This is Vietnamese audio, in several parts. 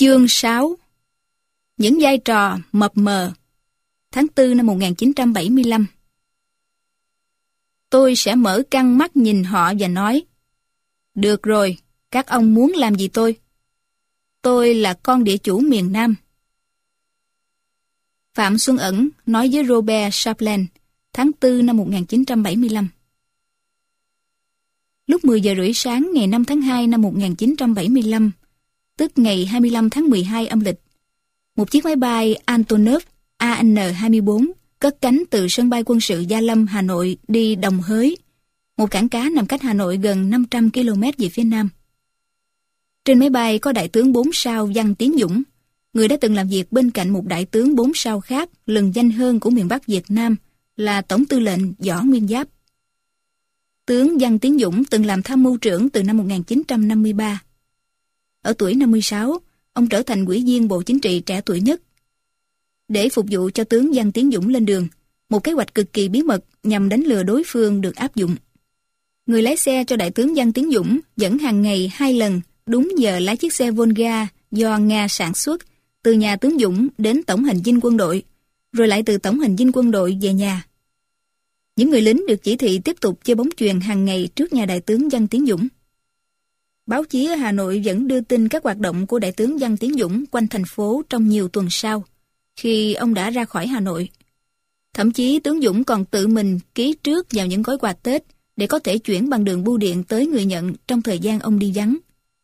Chương 6. Những vai trò mập mờ. Tháng 4 năm 1975. Tôi sẽ mở căng mắt nhìn họ và nói: được rồi, các ông muốn làm gì tôi? Tôi là con địa chủ miền Nam. Phạm Xuân Ẩn nói với Robert Chaplin tháng 4 năm 1975. Lúc 10 giờ rưỡi sáng ngày 5 tháng 2 năm 1975, tức ngày 25 tháng 12 âm lịch, một chiếc máy bay Antonov AN-24 cất cánh từ sân bay quân sự Gia Lâm, Hà Nội đi Đồng Hới, một cảng cá nằm cách Hà Nội gần 500 km về phía nam. Trên máy bay có đại tướng 4 sao Văn Tiến Dũng, người đã từng làm việc bên cạnh một đại tướng 4 sao khác lừng danh hơn của miền Bắc Việt Nam là Tổng tư lệnh Võ Nguyên Giáp. Tướng Văn Tiến Dũng từng làm tham mưu trưởng từ năm 1953. Ở tuổi 56, ông trở thành ủy viên Bộ Chính trị trẻ tuổi nhất. Để phục vụ cho tướng Văn Tiến Dũng lên đường, một kế hoạch cực kỳ bí mật nhằm đánh lừa đối phương được áp dụng. Người lái xe cho đại tướng Văn Tiến Dũng dẫn hàng ngày 2 lần đúng giờ lái chiếc xe Volga do Nga sản xuất từ nhà tướng Dũng đến tổng hành dinh quân đội, rồi lại từ tổng hành dinh quân đội về nhà. Những người lính được chỉ thị tiếp tục chơi bóng chuyền hàng ngày trước nhà đại tướng Văn Tiến Dũng. Báo chí ở Hà Nội vẫn đưa tin các hoạt động của đại tướng Văn Tiến Dũng quanh thành phố trong nhiều tuần sau, khi ông đã ra khỏi Hà Nội. Thậm chí tướng Dũng còn tự mình ký trước vào những gói quà Tết để có thể chuyển bằng đường bưu điện tới người nhận trong thời gian ông đi vắng.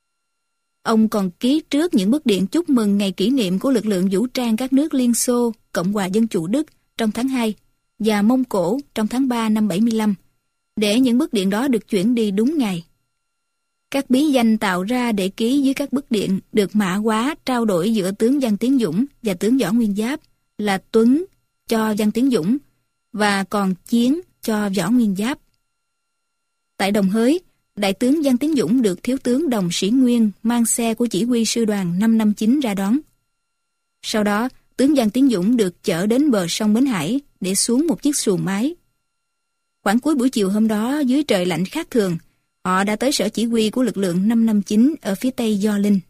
Ông còn ký trước những bức điện chúc mừng ngày kỷ niệm của lực lượng vũ trang các nước Liên Xô, Cộng hòa Dân chủ Đức trong tháng 2 và Mông Cổ trong tháng 3 năm 75, để những bức điện đó được chuyển đi đúng ngày. Các bí danh tạo ra để ký dưới các bức điện được mã hóa trao đổi giữa tướng Văn Tiến Dũng và tướng Võ Nguyên Giáp là Tuấn cho Văn Tiến Dũng và còn Chiến cho Võ Nguyên Giáp. Tại Đồng Hới, đại tướng Văn Tiến Dũng được thiếu tướng Đồng Sĩ Nguyên mang xe của chỉ huy sư đoàn 559 ra đón. Sau đó, tướng Văn Tiến Dũng được chở đến bờ sông Bến Hải để xuống một chiếc xuồng máy. Khoảng cuối buổi chiều hôm đó, dưới trời lạnh khác thường, họ đã tới sở chỉ huy của lực lượng 559 ở phía tây Gio Linh.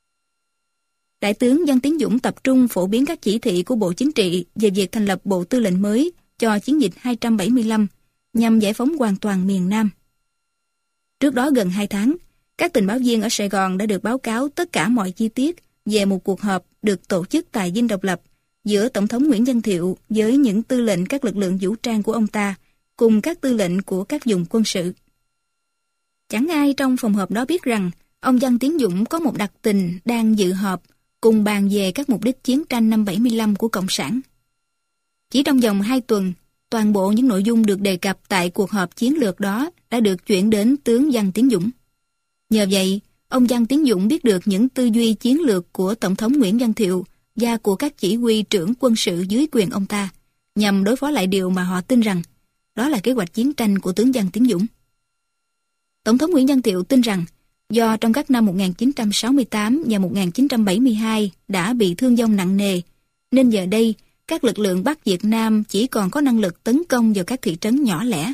Đại tướng Văn Tiến Dũng tập trung phổ biến các chỉ thị của Bộ Chính trị về việc thành lập Bộ Tư lệnh mới cho chiến dịch 275 nhằm giải phóng hoàn toàn miền Nam. Trước đó gần 2 tháng, các tình báo viên ở Sài Gòn đã được báo cáo tất cả mọi chi tiết về một cuộc họp được tổ chức tại Dinh Độc Lập giữa Tổng thống Nguyễn Văn Thiệu với những tư lệnh các lực lượng vũ trang của ông ta cùng các tư lệnh của các vùng quân sự. Chẳng ai trong phòng họp đó biết rằng ông Văn Tiến Dũng có một đặc tình đang dự họp cùng bàn về các mục đích chiến tranh năm 75 của Cộng sản. Chỉ trong vòng 2 tuần, toàn bộ những nội dung được đề cập tại cuộc họp chiến lược đó đã được chuyển đến tướng Văn Tiến Dũng. Nhờ vậy, ông Văn Tiến Dũng biết được những tư duy chiến lược của Tổng thống Nguyễn Văn Thiệu và của các chỉ huy trưởng quân sự dưới quyền ông ta, nhằm đối phó lại điều mà họ tin rằng đó là kế hoạch chiến tranh của tướng Văn Tiến Dũng. Tổng thống Nguyễn Văn Thiệu tin rằng do trong các năm 1968 và 1972 đã bị thương vong nặng nề, nên giờ đây các lực lượng Bắc Việt Nam chỉ còn có năng lực tấn công vào các thị trấn nhỏ lẻ.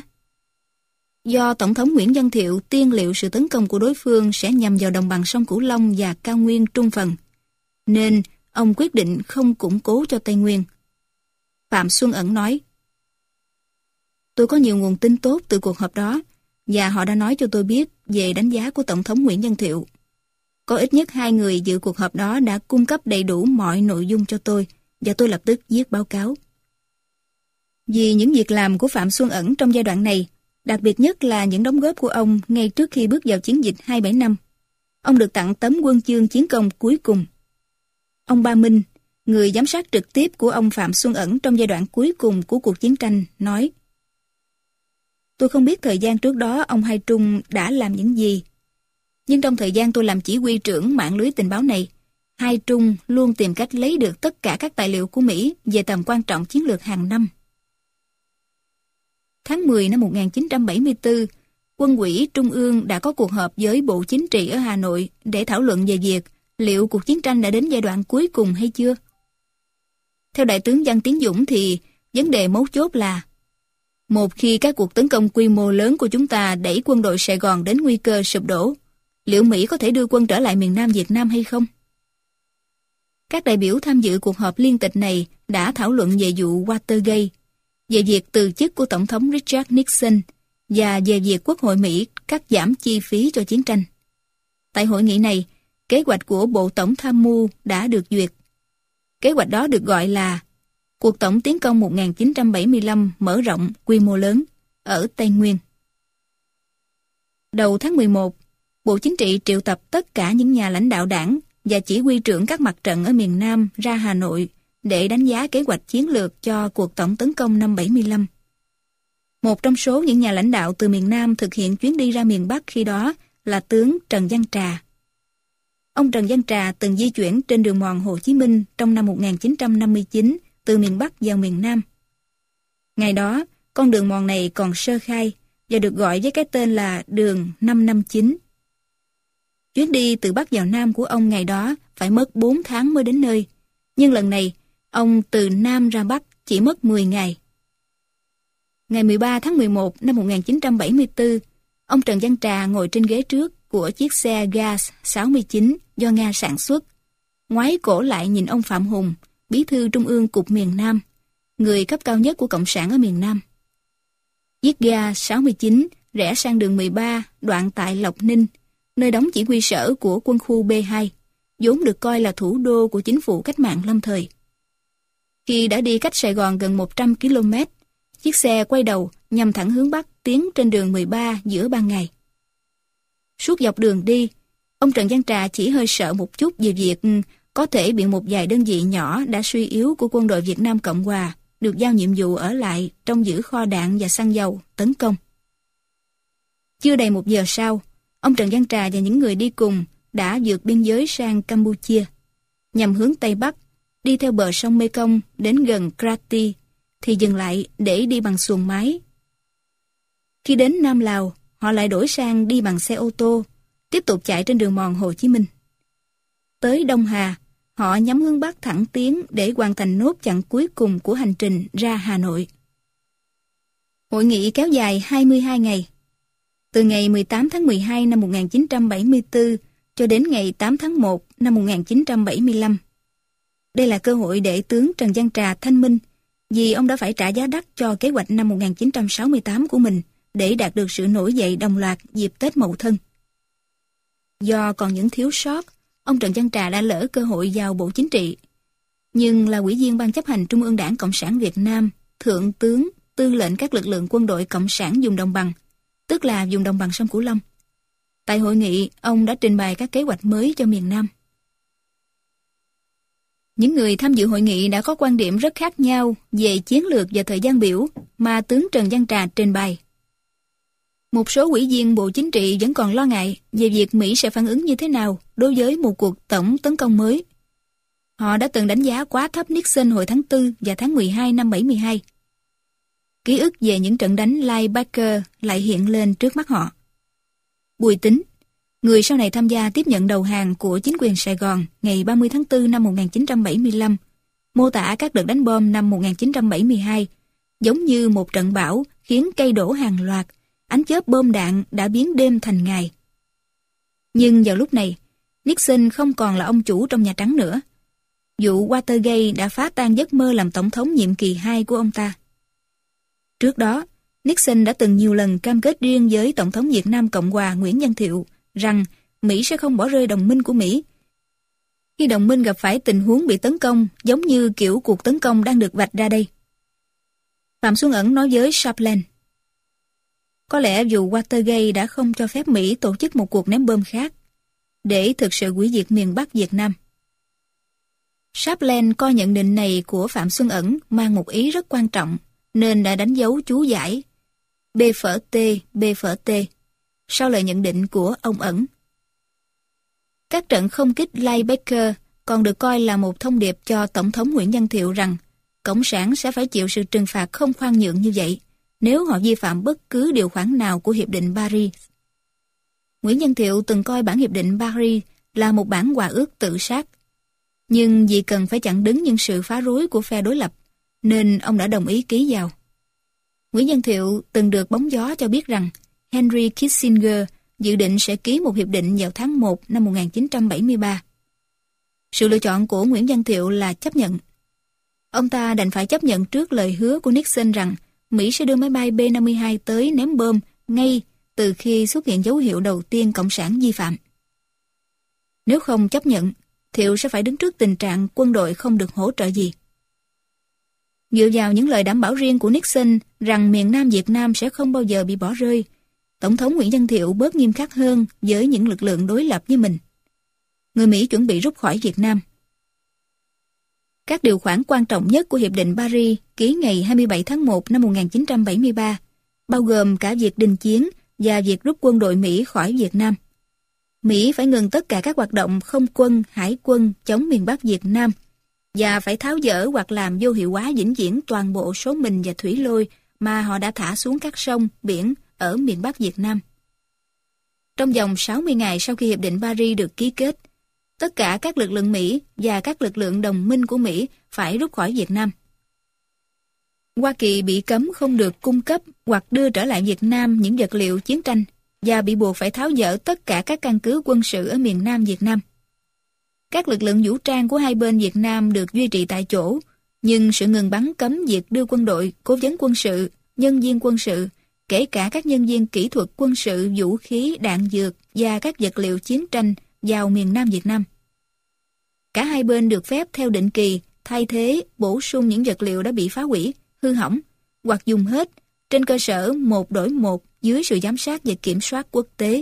Do Tổng thống Nguyễn Văn Thiệu tiên liệu sự tấn công của đối phương sẽ nhằm vào đồng bằng sông Cửu Long và cao nguyên Trung Phần, nên ông quyết định không củng cố cho Tây Nguyên. Phạm Xuân Ẩn nói: tôi có nhiều nguồn tin tốt từ cuộc họp đó, và họ đã nói cho tôi biết về đánh giá của Tổng thống Nguyễn Văn Thiệu. Có ít nhất 2 người dự cuộc họp đó đã cung cấp đầy đủ mọi nội dung cho tôi, và tôi lập tức viết báo cáo. Vì những việc làm của Phạm Xuân Ẩn trong giai đoạn này, đặc biệt nhất là những đóng góp của ông ngay trước khi bước vào chiến dịch 275, ông được tặng tấm huân chương chiến công cuối cùng. Ông Ba Minh, người giám sát trực tiếp của ông Phạm Xuân Ẩn trong giai đoạn cuối cùng của cuộc chiến tranh, nói: tôi không biết thời gian trước đó ông Hai Trung đã làm những gì, nhưng trong thời gian tôi làm chỉ huy trưởng mạng lưới tình báo này, Hai Trung luôn tìm cách lấy được tất cả các tài liệu của Mỹ về tầm quan trọng chiến lược hàng năm. Tháng 10 năm 1974, Quân ủy Trung ương đã có cuộc họp với Bộ Chính trị ở Hà Nội để thảo luận về việc liệu cuộc chiến tranh đã đến giai đoạn cuối cùng hay chưa. Theo đại tướng Văn Tiến Dũng thì vấn đề mấu chốt là: một khi các cuộc tấn công quy mô lớn của chúng ta đẩy quân đội Sài Gòn đến nguy cơ sụp đổ, liệu Mỹ có thể đưa quân trở lại miền Nam Việt Nam hay không? Các đại biểu tham dự cuộc họp liên tịch này đã thảo luận về vụ Watergate, về việc từ chức của Tổng thống Richard Nixon và về việc Quốc hội Mỹ cắt giảm chi phí cho chiến tranh. Tại hội nghị này, kế hoạch của Bộ Tổng tham mưu đã được duyệt. Kế hoạch đó được gọi là Cuộc tổng tiến công 1975 mở rộng quy mô lớn ở Tây Nguyên. Đầu tháng 11, Bộ Chính trị triệu tập tất cả những nhà lãnh đạo đảng và chỉ huy trưởng các mặt trận ở miền Nam ra Hà Nội để đánh giá kế hoạch chiến lược cho cuộc tổng tấn công năm 75. Một trong số những nhà lãnh đạo từ miền Nam thực hiện chuyến đi ra miền Bắc khi đó là tướng Trần Văn Trà. Ông Trần Văn Trà từng di chuyển trên đường mòn Hồ Chí Minh trong năm 1959 từ miền Bắc vào miền Nam. Ngày đó, con đường mòn này còn sơ khai và được gọi với cái tên là đường 559. Chuyến đi từ Bắc vào Nam của ông ngày đó phải mất 4 tháng mới đến nơi, nhưng lần này, ông từ Nam ra Bắc chỉ mất 10 ngày. Ngày 13 tháng 11 năm 1974, ông Trần Văn Trà ngồi trên ghế trước của chiếc xe gas 69 do Nga sản xuất, ngoái cổ lại nhìn ông Phạm Hùng, bí thư Trung ương Cục miền Nam, người cấp cao nhất của Cộng sản ở miền Nam. Chiếc ga 69 rẽ sang đường 13 đoạn tại Lộc Ninh, nơi đóng chỉ huy sở của quân khu B2, vốn được coi là thủ đô của chính phủ cách mạng lâm thời. Khi đã đi cách Sài Gòn gần 100 km, chiếc xe quay đầu nhằm thẳng hướng Bắc tiến trên đường 13 giữa ban ngày. Suốt dọc đường đi, ông Trần Văn Trà chỉ hơi sợ một chút về việc có thể bị một vài đơn vị nhỏ đã suy yếu của quân đội Việt Nam Cộng Hòa được giao nhiệm vụ ở lại trong giữ kho đạn và xăng dầu tấn công. Chưa đầy 1 giờ sau, ông Trần Văn Trà và những người đi cùng đã vượt biên giới sang Campuchia, nhằm hướng Tây Bắc, đi theo bờ sông Mekong đến gần Krati, thì dừng lại để đi bằng xuồng máy. Khi đến Nam Lào, họ lại đổi sang đi bằng xe ô tô, tiếp tục chạy trên đường mòn Hồ Chí Minh. Tới Đông Hà, họ nhắm hướng Bắc thẳng tiến để hoàn thành nốt chặng cuối cùng của hành trình ra Hà Nội. Hội nghị kéo dài 22 ngày, từ ngày 18 tháng 12 năm 1974 cho đến ngày 8 tháng 1 năm 1975. Đây là cơ hội để tướng Trần Văn Trà thanh minh, vì ông đã phải trả giá đắt cho kế hoạch năm 1968 của mình để đạt được sự nổi dậy đồng loạt dịp Tết Mậu Thân. Do còn những thiếu sót, ông Trần Văn Trà đã lỡ cơ hội vào Bộ Chính trị. Nhưng là ủy viên Ban chấp hành Trung ương Đảng Cộng sản Việt Nam, thượng tướng, tư lệnh các lực lượng quân đội Cộng sản vùng đồng bằng, tức là vùng đồng bằng sông Cửu Long. Tại hội nghị, ông đã trình bày các kế hoạch mới cho miền Nam. Những người tham dự hội nghị đã có quan điểm rất khác nhau về chiến lược và thời gian biểu mà tướng Trần Văn Trà trình bày. Một số ủy viên Bộ Chính trị vẫn còn lo ngại về việc Mỹ sẽ phản ứng như thế nào đối với một cuộc tổng tấn công mới. Họ đã từng đánh giá quá thấp Nixon hồi tháng 4 và tháng 12 năm 72. Ký ức về những trận đánh Linebacker lại hiện lên trước mắt họ. Bùi Tín, người sau này tham gia tiếp nhận đầu hàng của chính quyền Sài Gòn ngày 30 tháng 4 năm 1975, mô tả các đợt đánh bom năm 1972 giống như một trận bão khiến cây đổ hàng loạt, ánh chớp bom đạn đã biến đêm thành ngày. Nhưng vào lúc này, Nixon không còn là ông chủ trong Nhà Trắng nữa. Vụ Watergate đã phá tan giấc mơ làm tổng thống nhiệm kỳ 2 của ông ta. Trước đó, Nixon đã từng nhiều lần cam kết riêng với Tổng thống Việt Nam Cộng Hòa Nguyễn Văn Thiệu rằng Mỹ sẽ không bỏ rơi đồng minh của Mỹ. Khi đồng minh gặp phải tình huống bị tấn công giống như kiểu cuộc tấn công đang được vạch ra đây. Phạm Xuân Ẩn nói với Chaplin, có lẽ vụ Watergate đã không cho phép Mỹ tổ chức một cuộc ném bom khác để thực sự hủy diệt miền Bắc Việt Nam. Chaplin coi nhận định này của Phạm Xuân Ẩn mang một ý rất quan trọng, nên đã đánh dấu chú giải B.T. sau lời nhận định của ông Ẩn. Các trận không kích Linebacker còn được coi là một thông điệp cho Tổng thống Nguyễn Văn Thiệu rằng Cộng sản sẽ phải chịu sự trừng phạt không khoan nhượng như vậy nếu họ vi phạm bất cứ điều khoản nào của Hiệp định Paris. Nguyễn Văn Thiệu từng coi bản Hiệp định Paris là một bản hòa ước tự sát. Nhưng vì cần phải chặn đứng những sự phá rối của phe đối lập, nên ông đã đồng ý ký vào. Nguyễn Văn Thiệu từng được bóng gió cho biết rằng Henry Kissinger dự định sẽ ký một hiệp định vào tháng 1 năm 1973. Sự lựa chọn của Nguyễn Văn Thiệu là chấp nhận. Ông ta đành phải chấp nhận trước lời hứa của Nixon rằng Mỹ sẽ đưa máy bay B-52 tới ném bom ngay từ khi xuất hiện dấu hiệu đầu tiên Cộng sản vi phạm. Nếu không chấp nhận, Thiệu sẽ phải đứng trước tình trạng quân đội không được hỗ trợ gì. Dựa vào những lời đảm bảo riêng của Nixon rằng miền Nam Việt Nam sẽ không bao giờ bị bỏ rơi, Tổng thống Nguyễn Văn Thiệu bớt nghiêm khắc hơn với những lực lượng đối lập với mình. Người Mỹ chuẩn bị rút khỏi Việt Nam. Các điều khoản quan trọng nhất của Hiệp định Paris ký ngày 27 tháng 1 năm 1973, bao gồm cả việc đình chiến và việc rút quân đội Mỹ khỏi Việt Nam. Mỹ phải ngừng tất cả các hoạt động không quân, hải quân chống miền Bắc Việt Nam và phải tháo dỡ hoặc làm vô hiệu hóa vĩnh viễn toàn bộ số mìn và thủy lôi mà họ đã thả xuống các sông, biển ở miền Bắc Việt Nam. Trong vòng 60 ngày sau khi Hiệp định Paris được ký kết, tất cả các lực lượng Mỹ và các lực lượng đồng minh của Mỹ phải rút khỏi Việt Nam. Hoa Kỳ bị cấm không được cung cấp hoặc đưa trở lại Việt Nam những vật liệu chiến tranh và bị buộc phải tháo dỡ tất cả các căn cứ quân sự ở miền Nam Việt Nam. Các lực lượng vũ trang của hai bên Việt Nam được duy trì tại chỗ, nhưng sự ngừng bắn cấm việc đưa quân đội, cố vấn quân sự, nhân viên quân sự, kể cả các nhân viên kỹ thuật quân sự, vũ khí, đạn dược và các vật liệu chiến tranh vào miền Nam Việt Nam. Cả hai bên được phép theo định kỳ thay thế, bổ sung những vật liệu đã bị phá hủy, hư hỏng hoặc dùng hết trên cơ sở một đổi một dưới sự giám sát và kiểm soát quốc tế.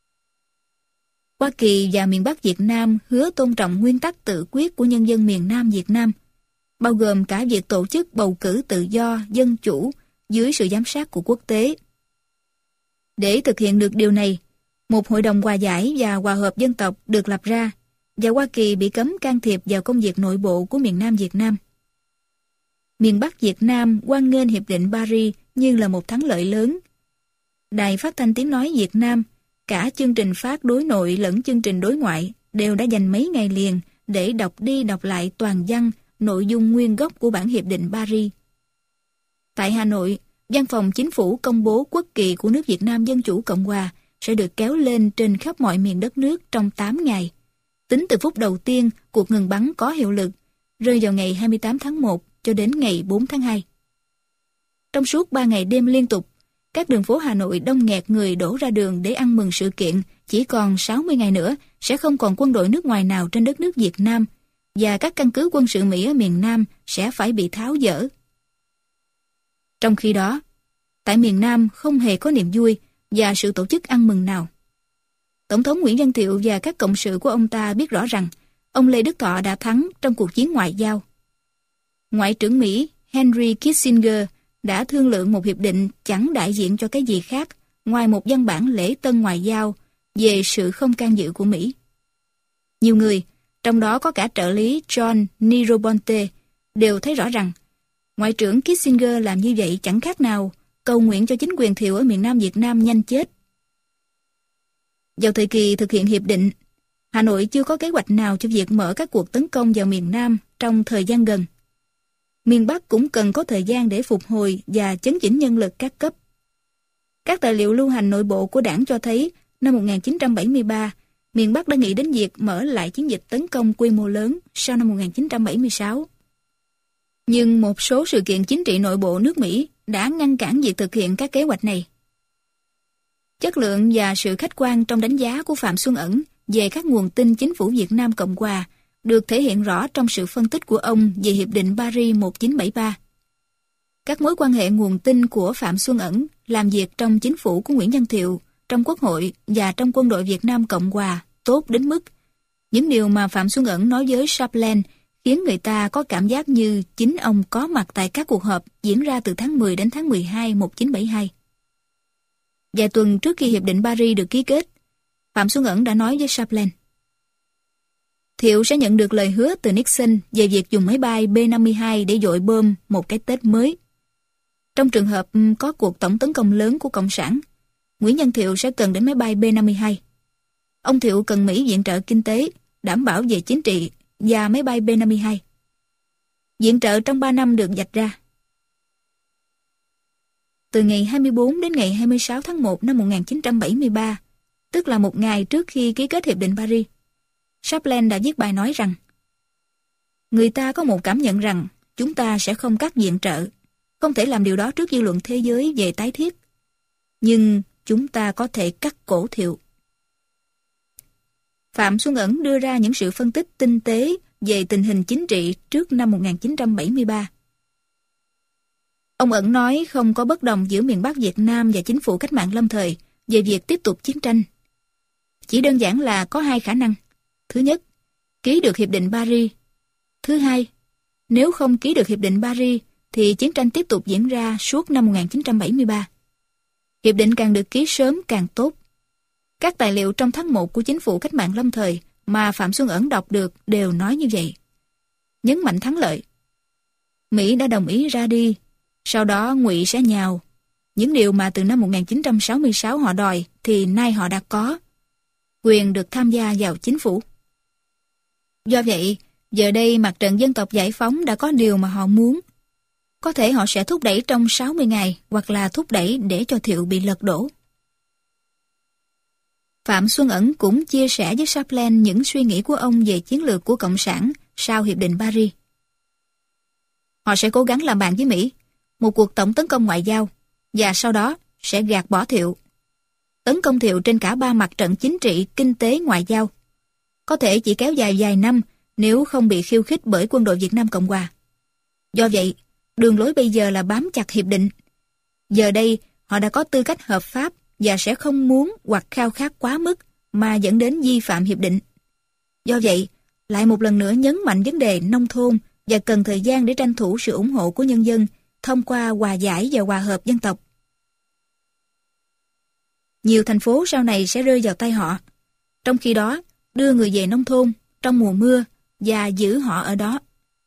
Hoa Kỳ và miền Bắc Việt Nam hứa tôn trọng nguyên tắc tự quyết của nhân dân miền Nam Việt Nam, bao gồm cả việc tổ chức bầu cử tự do, dân chủ dưới sự giám sát của quốc tế. Để thực hiện được điều này, một hội đồng hòa giải và hòa hợp dân tộc được lập ra và Hoa Kỳ bị cấm can thiệp vào công việc nội bộ của miền Nam Việt Nam. Miền Bắc Việt Nam hoan nghênh Hiệp định Paris như là một thắng lợi lớn. Đài Phát thanh Tiếng nói Việt Nam, cả chương trình phát đối nội lẫn chương trình đối ngoại đều đã dành mấy ngày liền để đọc đi đọc lại toàn văn nội dung nguyên gốc của bản Hiệp định Paris. Tại Hà Nội, Văn phòng Chính phủ công bố quốc kỳ của nước Việt Nam Dân Chủ Cộng Hòa sẽ được kéo lên trên khắp mọi miền đất nước trong 8 ngày, tính từ phút đầu tiên cuộc ngừng bắn có hiệu lực, rơi vào ngày 28 tháng 1 cho đến ngày 4 tháng 2. Trong suốt 3 ngày đêm liên tục, các đường phố Hà Nội đông nghẹt người đổ ra đường để ăn mừng sự kiện chỉ còn 60 ngày nữa sẽ không còn quân đội nước ngoài nào trên đất nước Việt Nam và các căn cứ quân sự Mỹ ở miền Nam sẽ phải bị tháo dỡ. Trong khi đó, tại miền Nam không hề có niềm vui và sự tổ chức ăn mừng nào. Tổng thống Nguyễn Văn Thiệu và các cộng sự của ông ta biết rõ rằng ông Lê Đức Thọ đã thắng trong cuộc chiến ngoại giao. Ngoại trưởng Mỹ Henry Kissinger đã thương lượng một hiệp định chẳng đại diện cho cái gì khác ngoài một văn bản lễ tân ngoại giao về sự không can dự của Mỹ. Nhiều người, trong đó có cả trợ lý John Negroponte, đều thấy rõ rằng Ngoại trưởng Kissinger làm như vậy chẳng khác nào cầu nguyện cho chính quyền Thiệu ở miền Nam Việt Nam nhanh chết. Vào thời kỳ thực hiện hiệp định, Hà Nội chưa có kế hoạch nào cho việc mở các cuộc tấn công vào miền Nam trong thời gian gần. Miền Bắc cũng cần có thời gian để phục hồi và chấn chỉnh nhân lực các cấp. Các tài liệu lưu hành nội bộ của đảng cho thấy năm 1973, miền Bắc đã nghĩ đến việc mở lại chiến dịch tấn công quy mô lớn sau năm 1976. Nhưng một số sự kiện chính trị nội bộ nước Mỹ đã ngăn cản việc thực hiện các kế hoạch này. Chất lượng và sự khách quan trong đánh giá của Phạm Xuân Ẩn về các nguồn tin chính phủ Việt Nam Cộng Hòa được thể hiện rõ trong sự phân tích của ông về Hiệp định Paris 1973. Các mối quan hệ nguồn tin của Phạm Xuân Ẩn làm việc trong chính phủ của Nguyễn Văn Thiệu, trong Quốc hội và trong quân đội Việt Nam Cộng Hòa tốt đến mức những điều mà Phạm Xuân Ẩn nói với Chaplin khiến người ta có cảm giác như chính ông có mặt tại các cuộc họp diễn ra từ tháng 10 đến tháng 12 1972. Vài tuần trước khi Hiệp định Paris được ký kết, Phạm Xuân Ẩn đã nói với Chaplin: Thiệu sẽ nhận được lời hứa từ Nixon về việc dùng máy bay B-52 để dội bom một cái Tết mới. Trong trường hợp có cuộc tổng tấn công lớn của Cộng sản, Nguyễn Văn Thiệu sẽ cần đến máy bay B-52. Ông Thiệu cần Mỹ viện trợ kinh tế, đảm bảo về chính trị và máy bay B-52. Viện trợ trong 3 năm được vạch ra. Từ ngày 24 đến ngày 26 tháng 1 năm 1973, tức là một ngày trước khi ký kết Hiệp định Paris, Chaplin đã viết bài nói rằng người ta có một cảm nhận rằng chúng ta sẽ không cắt viện trợ, không thể làm điều đó trước dư luận thế giới về tái thiết. Nhưng chúng ta có thể cắt cổ Thiệu. Phạm Xuân Ẩn đưa ra những sự phân tích tinh tế về tình hình chính trị trước năm 1973. Ông Ẩn nói không có bất đồng giữa miền Bắc Việt Nam và chính phủ cách mạng lâm thời về việc tiếp tục chiến tranh. Chỉ đơn giản là có hai khả năng. Thứ nhất, ký được Hiệp định Paris. Thứ hai, nếu không ký được Hiệp định Paris thì chiến tranh tiếp tục diễn ra suốt năm 1973. Hiệp định càng được ký sớm càng tốt. Các tài liệu trong tháng 1 của chính phủ cách mạng lâm thời mà Phạm Xuân Ẩn đọc được đều nói như vậy. Nhấn mạnh thắng lợi. Mỹ đã đồng ý ra đi, sau đó Ngụy sẽ nhào. Những điều mà từ năm 1966 họ đòi thì nay họ đã có. Quyền được tham gia vào chính phủ. Do vậy, giờ đây mặt trận dân tộc giải phóng đã có điều mà họ muốn. Có thể họ sẽ thúc đẩy trong 60 ngày hoặc là thúc đẩy để cho Thiệu bị lật đổ. Phạm Xuân Ẩn cũng chia sẻ với Chaplin những suy nghĩ của ông về chiến lược của Cộng sản sau Hiệp định Paris. Họ sẽ cố gắng làm bạn với Mỹ, một cuộc tổng tấn công ngoại giao, và sau đó sẽ gạt bỏ Thiệu. Tấn công Thiệu trên cả ba mặt trận chính trị, kinh tế, ngoại giao. Có thể chỉ kéo dài vài năm nếu không bị khiêu khích bởi quân đội Việt Nam Cộng Hòa. Do vậy, đường lối bây giờ là bám chặt hiệp định. Giờ đây, họ đã có tư cách hợp pháp và sẽ không muốn hoặc khao khát quá mức mà dẫn đến vi phạm hiệp định. Do vậy, lại một lần nữa nhấn mạnh vấn đề nông thôn và cần thời gian để tranh thủ sự ủng hộ của nhân dân thông qua hòa giải và hòa hợp dân tộc. Nhiều thành phố sau này sẽ rơi vào tay họ. Trong khi đó, đưa người về nông thôn trong mùa mưa và giữ họ ở đó.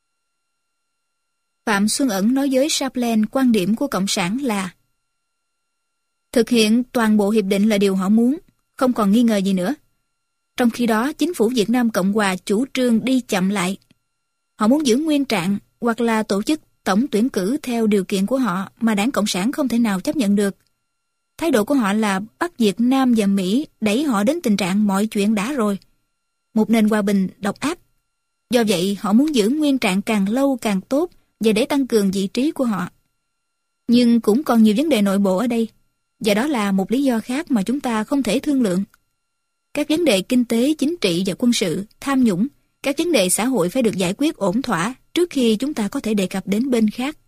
Phạm Xuân Ẩn nói với Chaplin quan điểm của Cộng sản là thực hiện toàn bộ hiệp định là điều họ muốn, không còn nghi ngờ gì nữa. Trong khi đó, chính phủ Việt Nam Cộng Hòa chủ trương đi chậm lại. Họ muốn giữ nguyên trạng hoặc là tổ chức tổng tuyển cử theo điều kiện của họ mà Đảng Cộng sản không thể nào chấp nhận được. Thái độ của họ là bắt Việt Nam và Mỹ đẩy họ đến tình trạng mọi chuyện đã rồi. Một nền hòa bình độc ác. Do vậy, họ muốn giữ nguyên trạng càng lâu càng tốt và để tăng cường vị trí của họ. Nhưng cũng còn nhiều vấn đề nội bộ ở đây. Và đó là một lý do khác mà chúng ta không thể thương lượng. Các vấn đề kinh tế, chính trị và quân sự, tham nhũng, các vấn đề xã hội phải được giải quyết ổn thỏa trước khi chúng ta có thể đề cập đến bên khác.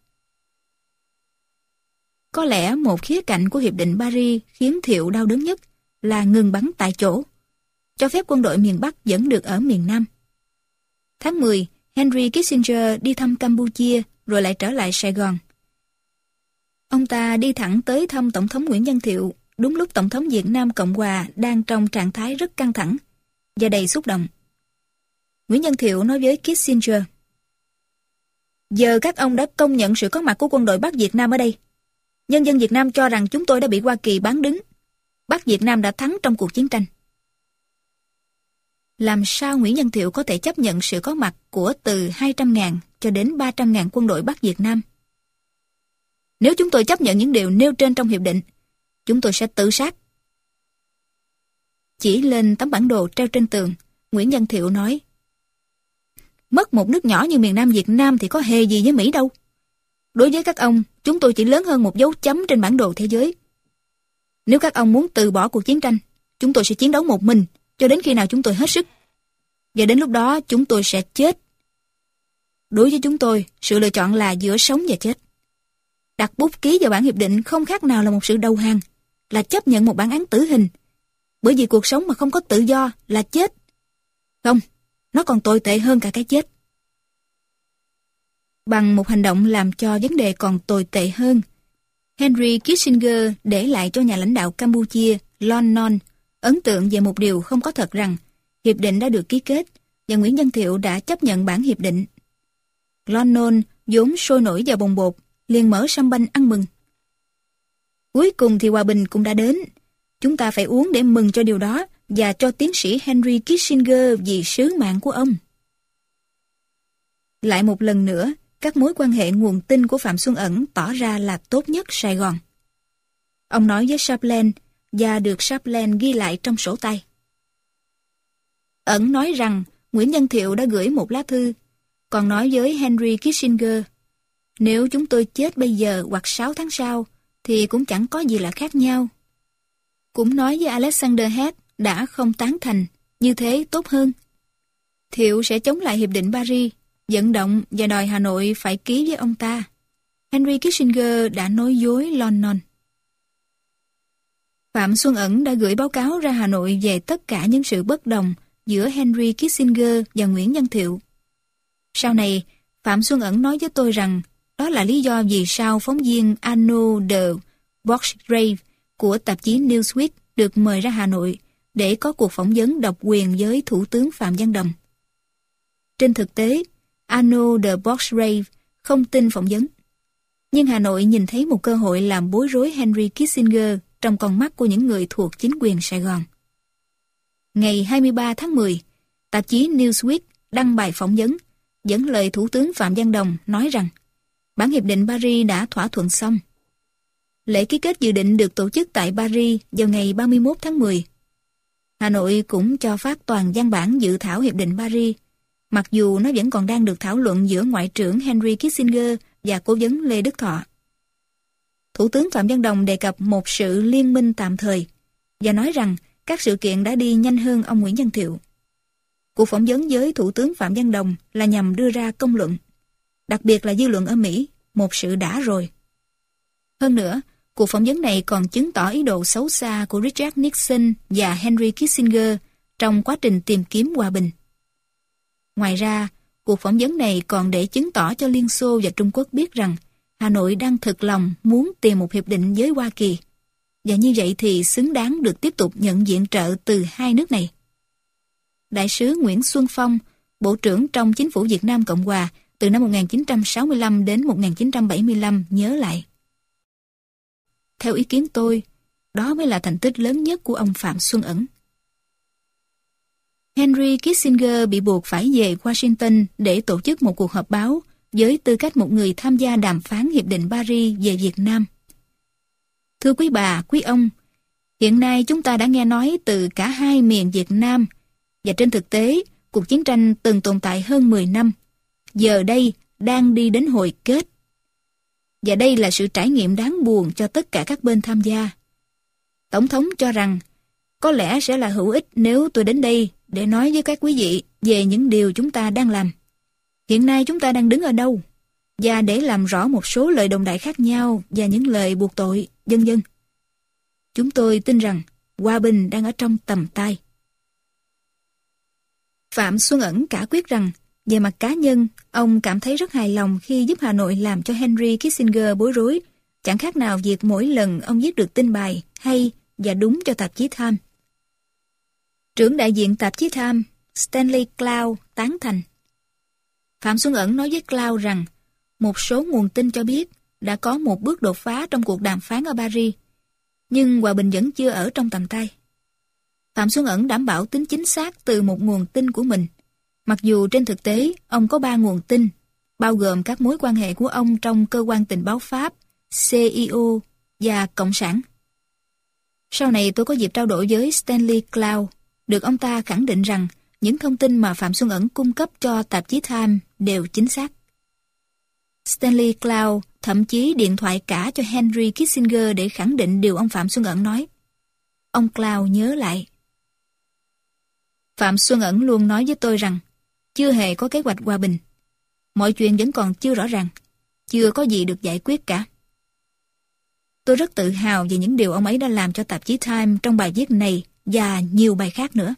Có lẽ một khía cạnh của Hiệp định Paris khiến Thiệu đau đớn nhất là ngừng bắn tại chỗ, cho phép quân đội miền Bắc vẫn được ở miền Nam. Tháng 10, Henry Kissinger đi thăm Campuchia rồi lại trở lại Sài Gòn. Ông ta đi thẳng tới thăm Tổng thống Nguyễn Văn Thiệu đúng lúc Tổng thống Việt Nam Cộng Hòa đang trong trạng thái rất căng thẳng và đầy xúc động. Nguyễn Văn Thiệu nói với Kissinger: giờ các ông đã công nhận sự có mặt của quân đội Bắc Việt Nam ở đây. Nhân dân Việt Nam cho rằng chúng tôi đã bị Hoa Kỳ bán đứng. Bắc Việt Nam đã thắng trong cuộc chiến tranh. Làm sao Nguyễn Văn Thiệu có thể chấp nhận sự có mặt của từ 200.000 cho đến 300.000 quân đội Bắc Việt Nam? Nếu chúng tôi chấp nhận những điều nêu trên trong hiệp định, chúng tôi sẽ tự sát. Chỉ lên tấm bản đồ treo trên tường, Nguyễn Văn Thiệu nói: mất một nước nhỏ như miền Nam Việt Nam thì có hề gì với Mỹ đâu. Đối với các ông, chúng tôi chỉ lớn hơn một dấu chấm trên bản đồ thế giới. Nếu các ông muốn từ bỏ cuộc chiến tranh, chúng tôi sẽ chiến đấu một mình cho đến khi nào chúng tôi hết sức. Và đến lúc đó chúng tôi sẽ chết. Đối với chúng tôi, sự lựa chọn là giữa sống và chết. Đặt bút ký vào bản hiệp định không khác nào là một sự đầu hàng, là chấp nhận một bản án tử hình. Bởi vì cuộc sống mà không có tự do là chết. Không, nó còn tồi tệ hơn cả cái chết. Bằng một hành động làm cho vấn đề còn tồi tệ hơn, Henry Kissinger để lại cho nhà lãnh đạo Campuchia, Lon Non, ấn tượng về một điều không có thật rằng hiệp định đã được ký kết và Nguyễn Văn Thiệu đã chấp nhận bản hiệp định. Lon Non vốn sôi nổi và bồng bột, liền mở sâm banh ăn mừng. Cuối cùng thì hòa bình cũng đã đến. Chúng ta phải uống để mừng cho điều đó và cho tiến sĩ Henry Kissinger vì sứ mạng của ông. Lại một lần nữa, các mối quan hệ nguồn tin của Phạm Xuân Ẩn tỏ ra là tốt nhất Sài Gòn. Ông nói với Chaplin và được Chaplin ghi lại trong sổ tay. Ẩn nói rằng Nguyễn Văn Thiệu đã gửi một lá thư còn nói với Henry Kissinger, nếu chúng tôi chết bây giờ hoặc 6 tháng sau, thì cũng chẳng có gì là khác nhau. Cũng nói với Alexander Haig đã không tán thành, như thế tốt hơn. Thiệu sẽ chống lại Hiệp định Paris, vận động và đòi Hà Nội phải ký với ông ta. Henry Kissinger đã nói dối London. Phạm Xuân Ẩn đã gửi báo cáo ra Hà Nội về tất cả những sự bất đồng giữa Henry Kissinger và Nguyễn Văn Thiệu. Sau này, Phạm Xuân Ẩn nói với tôi rằng đó là lý do vì sao phóng viên Arnaud de Bourggrave của tạp chí Newsweek được mời ra Hà Nội để có cuộc phỏng vấn độc quyền với Thủ tướng Phạm Văn Đồng. Trên thực tế, Arnaud de Bourggrave không tin phỏng vấn. Nhưng Hà Nội nhìn thấy một cơ hội làm bối rối Henry Kissinger trong con mắt của những người thuộc chính quyền Sài Gòn. Ngày 23 tháng 10, tạp chí Newsweek đăng bài phỏng vấn, dẫn lời Thủ tướng Phạm Văn Đồng nói rằng bản hiệp định Paris đã thỏa thuận xong. Lễ ký kết dự định được tổ chức tại Paris vào ngày 31 tháng 10. Hà Nội cũng cho phát toàn văn bản dự thảo hiệp định Paris, mặc dù nó vẫn còn đang được thảo luận giữa Ngoại trưởng Henry Kissinger và Cố vấn Lê Đức Thọ. Thủ tướng Phạm Văn Đồng đề cập một sự liên minh tạm thời và nói rằng các sự kiện đã đi nhanh hơn ông Nguyễn Văn Thiệu. Cuộc phỏng vấn với Thủ tướng Phạm Văn Đồng là nhằm đưa ra công luận, đặc biệt là dư luận ở Mỹ, một sự đã rồi. Hơn nữa, cuộc phỏng vấn này còn chứng tỏ ý đồ xấu xa của Richard Nixon và Henry Kissinger trong quá trình tìm kiếm hòa bình. Ngoài ra, cuộc phỏng vấn này còn để chứng tỏ cho Liên Xô và Trung Quốc biết rằng Hà Nội đang thực lòng muốn tìm một hiệp định với Hoa Kỳ, và như vậy thì xứng đáng được tiếp tục nhận viện trợ từ hai nước này. Đại sứ Nguyễn Xuân Phong, Bộ trưởng trong Chính phủ Việt Nam Cộng Hòa từ năm 1965 đến 1975 nhớ lại. Theo ý kiến tôi, đó mới là thành tích lớn nhất của ông Phạm Xuân Ẩn. Henry Kissinger bị buộc phải về Washington để tổ chức một cuộc họp báo với tư cách một người tham gia đàm phán Hiệp định Paris về Việt Nam. Thưa quý bà, quý ông, hiện nay chúng ta đã nghe nói từ cả hai miền Việt Nam, và trên thực tế, cuộc chiến tranh từng tồn tại hơn 10 năm, giờ đây đang đi đến hồi kết. Và đây là sự trải nghiệm đáng buồn cho tất cả các bên tham gia. Tổng thống cho rằng, có lẽ sẽ là hữu ích nếu tôi đến đây để nói với các quý vị về những điều chúng ta đang làm. Hiện nay chúng ta đang đứng ở đâu? Và để làm rõ một số lời đồn đại khác nhau và những lời buộc tội, vân vân. Chúng tôi tin rằng hòa bình đang ở trong tầm tay. Phạm Xuân Ẩn cả quyết rằng, về mặt cá nhân, ông cảm thấy rất hài lòng khi giúp Hà Nội làm cho Henry Kissinger bối rối, chẳng khác nào việc mỗi lần ông viết được tin bài hay và đúng cho tạp chí Time. Trưởng đại diện tạp chí Time, Stanley Cloud, tán thành. Phạm Xuân Ẩn nói với Cloud rằng một số nguồn tin cho biết đã có một bước đột phá trong cuộc đàm phán ở Paris, nhưng hòa bình vẫn chưa ở trong tầm tay. Phạm Xuân Ẩn đảm bảo tính chính xác từ một nguồn tin của mình, mặc dù trên thực tế ông có 3 nguồn tin, bao gồm các mối quan hệ của ông trong cơ quan tình báo Pháp, CIO và Cộng sản. Sau này tôi có dịp trao đổi với Stanley Cloud, được ông ta khẳng định rằng những thông tin mà Phạm Xuân Ẩn cung cấp cho tạp chí Time đều chính xác. Stanley Cloud thậm chí điện thoại cả cho Henry Kissinger để khẳng định điều ông Phạm Xuân Ẩn nói. Ông Cloud nhớ lại. Phạm Xuân Ẩn luôn nói với tôi rằng chưa hề có kế hoạch hòa bình. Mọi chuyện vẫn còn chưa rõ ràng, chưa có gì được giải quyết cả. Tôi rất tự hào về những điều ông ấy đã làm cho tạp chí Time trong bài viết này và nhiều bài khác nữa.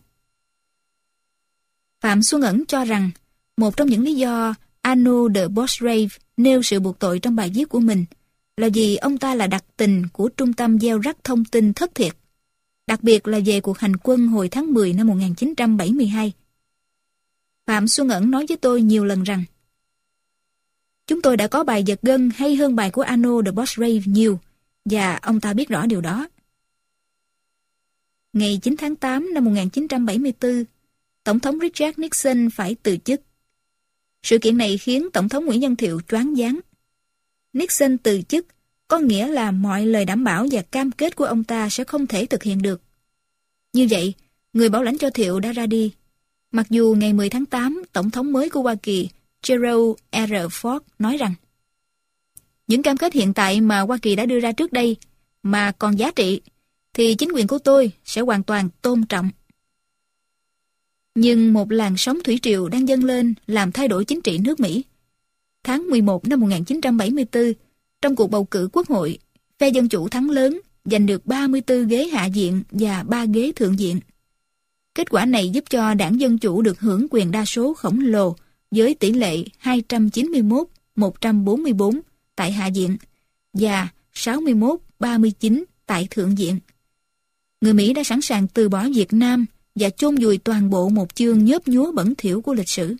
Phạm Xuân Ẩn cho rằng một trong những lý do Arnaud de Bourggrave nêu sự buộc tội trong bài viết của mình là vì ông ta là đặc tình của trung tâm gieo rắc thông tin thất thiệt, đặc biệt là về cuộc hành quân hồi tháng 10 năm 1972. Phạm Xuân Ẩn nói với tôi nhiều lần rằng chúng tôi đã có bài giật gân hay hơn bài của Arnaud de Bourggrave nhiều, và ông ta biết rõ điều đó. Ngày 9 tháng 8 năm 1974, Tổng thống Richard Nixon phải từ chức. Sự kiện này khiến Tổng thống Nguyễn Văn Thiệu choáng váng. Nixon từ chức có nghĩa là mọi lời đảm bảo và cam kết của ông ta sẽ không thể thực hiện được. Như vậy, người bảo lãnh cho Thiệu đã ra đi. Mặc dù ngày 10 tháng 8, Tổng thống mới của Hoa Kỳ, Gerald R. Ford nói rằng những cam kết hiện tại mà Hoa Kỳ đã đưa ra trước đây mà còn giá trị thì chính quyền của tôi sẽ hoàn toàn tôn trọng. Nhưng một làn sóng thủy triều đang dâng lên làm thay đổi chính trị nước Mỹ. Tháng 11 năm 1974, trong cuộc bầu cử quốc hội, phe Dân Chủ thắng lớn, giành được 34 ghế hạ viện và 3 ghế thượng viện. Kết quả này giúp cho đảng Dân Chủ được hưởng quyền đa số khổng lồ với tỷ lệ 291-144 tại hạ viện và 61-39 tại thượng viện. Người Mỹ đã sẵn sàng từ bỏ Việt Nam và chôn vùi toàn bộ một chương nhớp nhúa bẩn thỉu của lịch sử.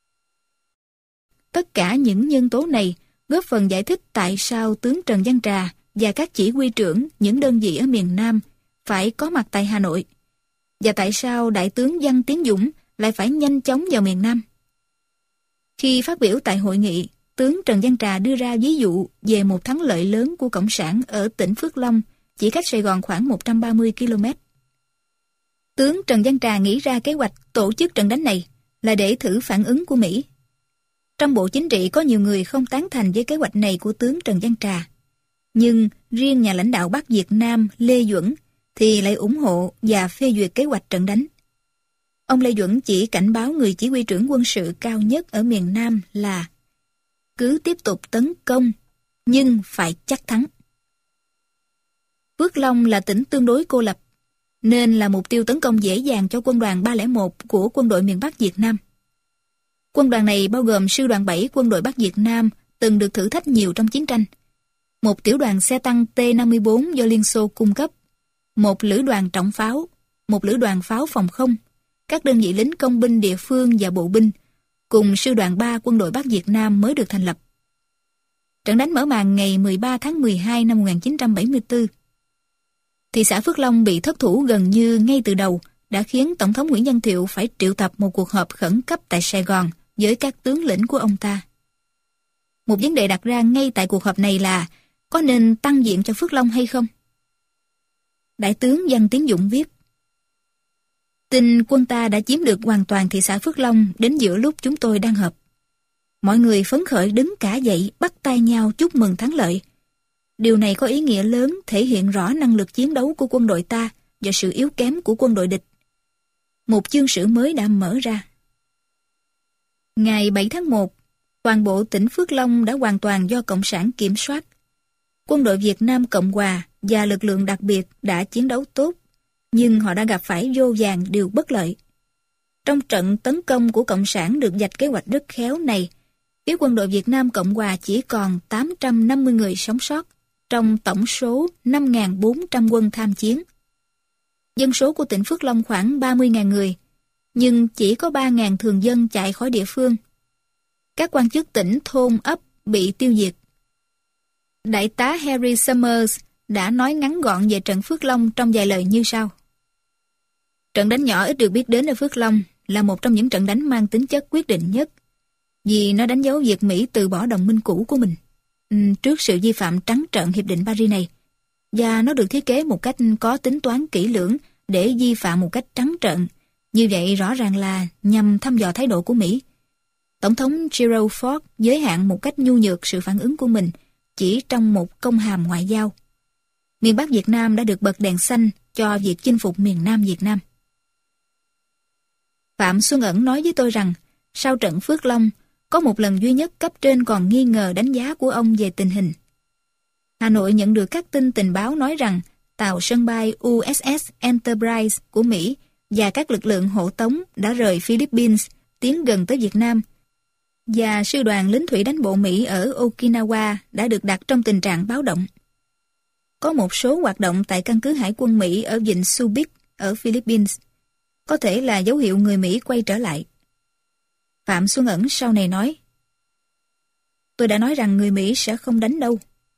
Tất cả những nhân tố này góp phần giải thích tại sao tướng Trần Văn Trà và các chỉ huy trưởng những đơn vị ở miền Nam phải có mặt tại Hà Nội, và tại sao Đại tướng Văn Tiến Dũng lại phải nhanh chóng vào miền Nam. Khi phát biểu tại hội nghị, tướng Trần Văn Trà đưa ra ví dụ về một thắng lợi lớn của Cộng sản ở tỉnh Phước Long, chỉ cách Sài Gòn khoảng 130 km. Tướng Trần Văn Trà nghĩ ra kế hoạch tổ chức trận đánh này là để thử phản ứng của Mỹ. Trong bộ chính trị có nhiều người không tán thành với kế hoạch này của tướng Trần Văn Trà. Nhưng riêng nhà lãnh đạo Bắc Việt Nam Lê Duẩn thì lại ủng hộ và phê duyệt kế hoạch trận đánh. Ông Lê Duẩn chỉ cảnh báo người chỉ huy trưởng quân sự cao nhất ở miền Nam là cứ tiếp tục tấn công, nhưng phải chắc thắng. Phước Long là tỉnh tương đối cô lập, nên là mục tiêu tấn công dễ dàng cho quân đoàn 301 của quân đội miền Bắc Việt Nam. Quân đoàn này bao gồm sư đoàn 7 quân đội Bắc Việt Nam từng được thử thách nhiều trong chiến tranh, một tiểu đoàn xe tăng T-54 do Liên Xô cung cấp, một lữ đoàn trọng pháo, một lữ đoàn pháo phòng không, các đơn vị lính công binh địa phương và bộ binh, cùng sư đoàn 3 quân đội Bắc Việt Nam mới được thành lập. Trận đánh mở màn ngày 13 tháng 12 năm 1974. Thị xã Phước Long bị thất thủ gần như ngay từ đầu đã khiến Tổng thống Nguyễn Văn Thiệu phải triệu tập một cuộc họp khẩn cấp tại Sài Gòn với các tướng lĩnh của ông ta. Một vấn đề đặt ra ngay tại cuộc họp này là có nên tăng diện cho Phước Long hay không? Đại tướng Văn Tiến Dũng viết: tin quân ta đã chiếm được hoàn toàn thị xã Phước Long đến giữa lúc chúng tôi đang họp. Mọi người phấn khởi đứng cả dậy bắt tay nhau chúc mừng thắng lợi. Điều này có ý nghĩa lớn, thể hiện rõ năng lực chiến đấu của quân đội ta và sự yếu kém của quân đội địch. Một chương sử mới đã mở ra. Ngày 7 tháng 1, toàn bộ tỉnh Phước Long đã hoàn toàn do Cộng sản kiểm soát. Quân đội Việt Nam Cộng Hòa và lực lượng đặc biệt đã chiến đấu tốt, nhưng họ đã gặp phải vô vàn điều bất lợi. Trong trận tấn công của Cộng sản được vạch kế hoạch rất khéo này, phía quân đội Việt Nam Cộng Hòa chỉ còn 850 người sống sót, trong tổng số 5.400 quân tham chiến. Dân số của tỉnh Phước Long khoảng 30.000 người, nhưng chỉ có 3.000 thường dân chạy khỏi địa phương. Các quan chức tỉnh, thôn, ấp bị tiêu diệt. Đại tá Harry Summers đã nói ngắn gọn về trận Phước Long trong vài lời như sau. Trận đánh nhỏ ít được biết đến ở Phước Long là một trong những trận đánh mang tính chất quyết định nhất, vì nó đánh dấu việc Mỹ từ bỏ đồng minh cũ của mình trước sự vi phạm trắng trợn Hiệp định Paris này, và nó được thiết kế một cách có tính toán kỹ lưỡng để vi phạm một cách trắng trợn. Như vậy rõ ràng là nhằm thăm dò thái độ của Mỹ. Tổng thống Gerald Ford giới hạn một cách nhu nhược sự phản ứng của mình chỉ trong một công hàm ngoại giao. Miền Bắc Việt Nam đã được bật đèn xanh cho việc chinh phục miền Nam Việt Nam. Phạm Xuân Ẩn nói với tôi rằng sau trận Phước Long, có một lần duy nhất cấp trên còn nghi ngờ đánh giá của ông về tình hình. Hà Nội nhận được các tin tình báo nói rằng tàu sân bay USS Enterprise của Mỹ và các lực lượng hộ tống đã rời Philippines tiến gần tới Việt Nam, và sư đoàn lính thủy đánh bộ Mỹ ở Okinawa đã được đặt trong tình trạng báo động. Có một số hoạt động tại căn cứ hải quân Mỹ ở vịnh Subic ở Philippines, có thể là dấu hiệu người Mỹ quay trở lại. Phạm Xuân Ẩn sau này nói, tôi đã nói rằng người Mỹ sẽ không đánh đâu.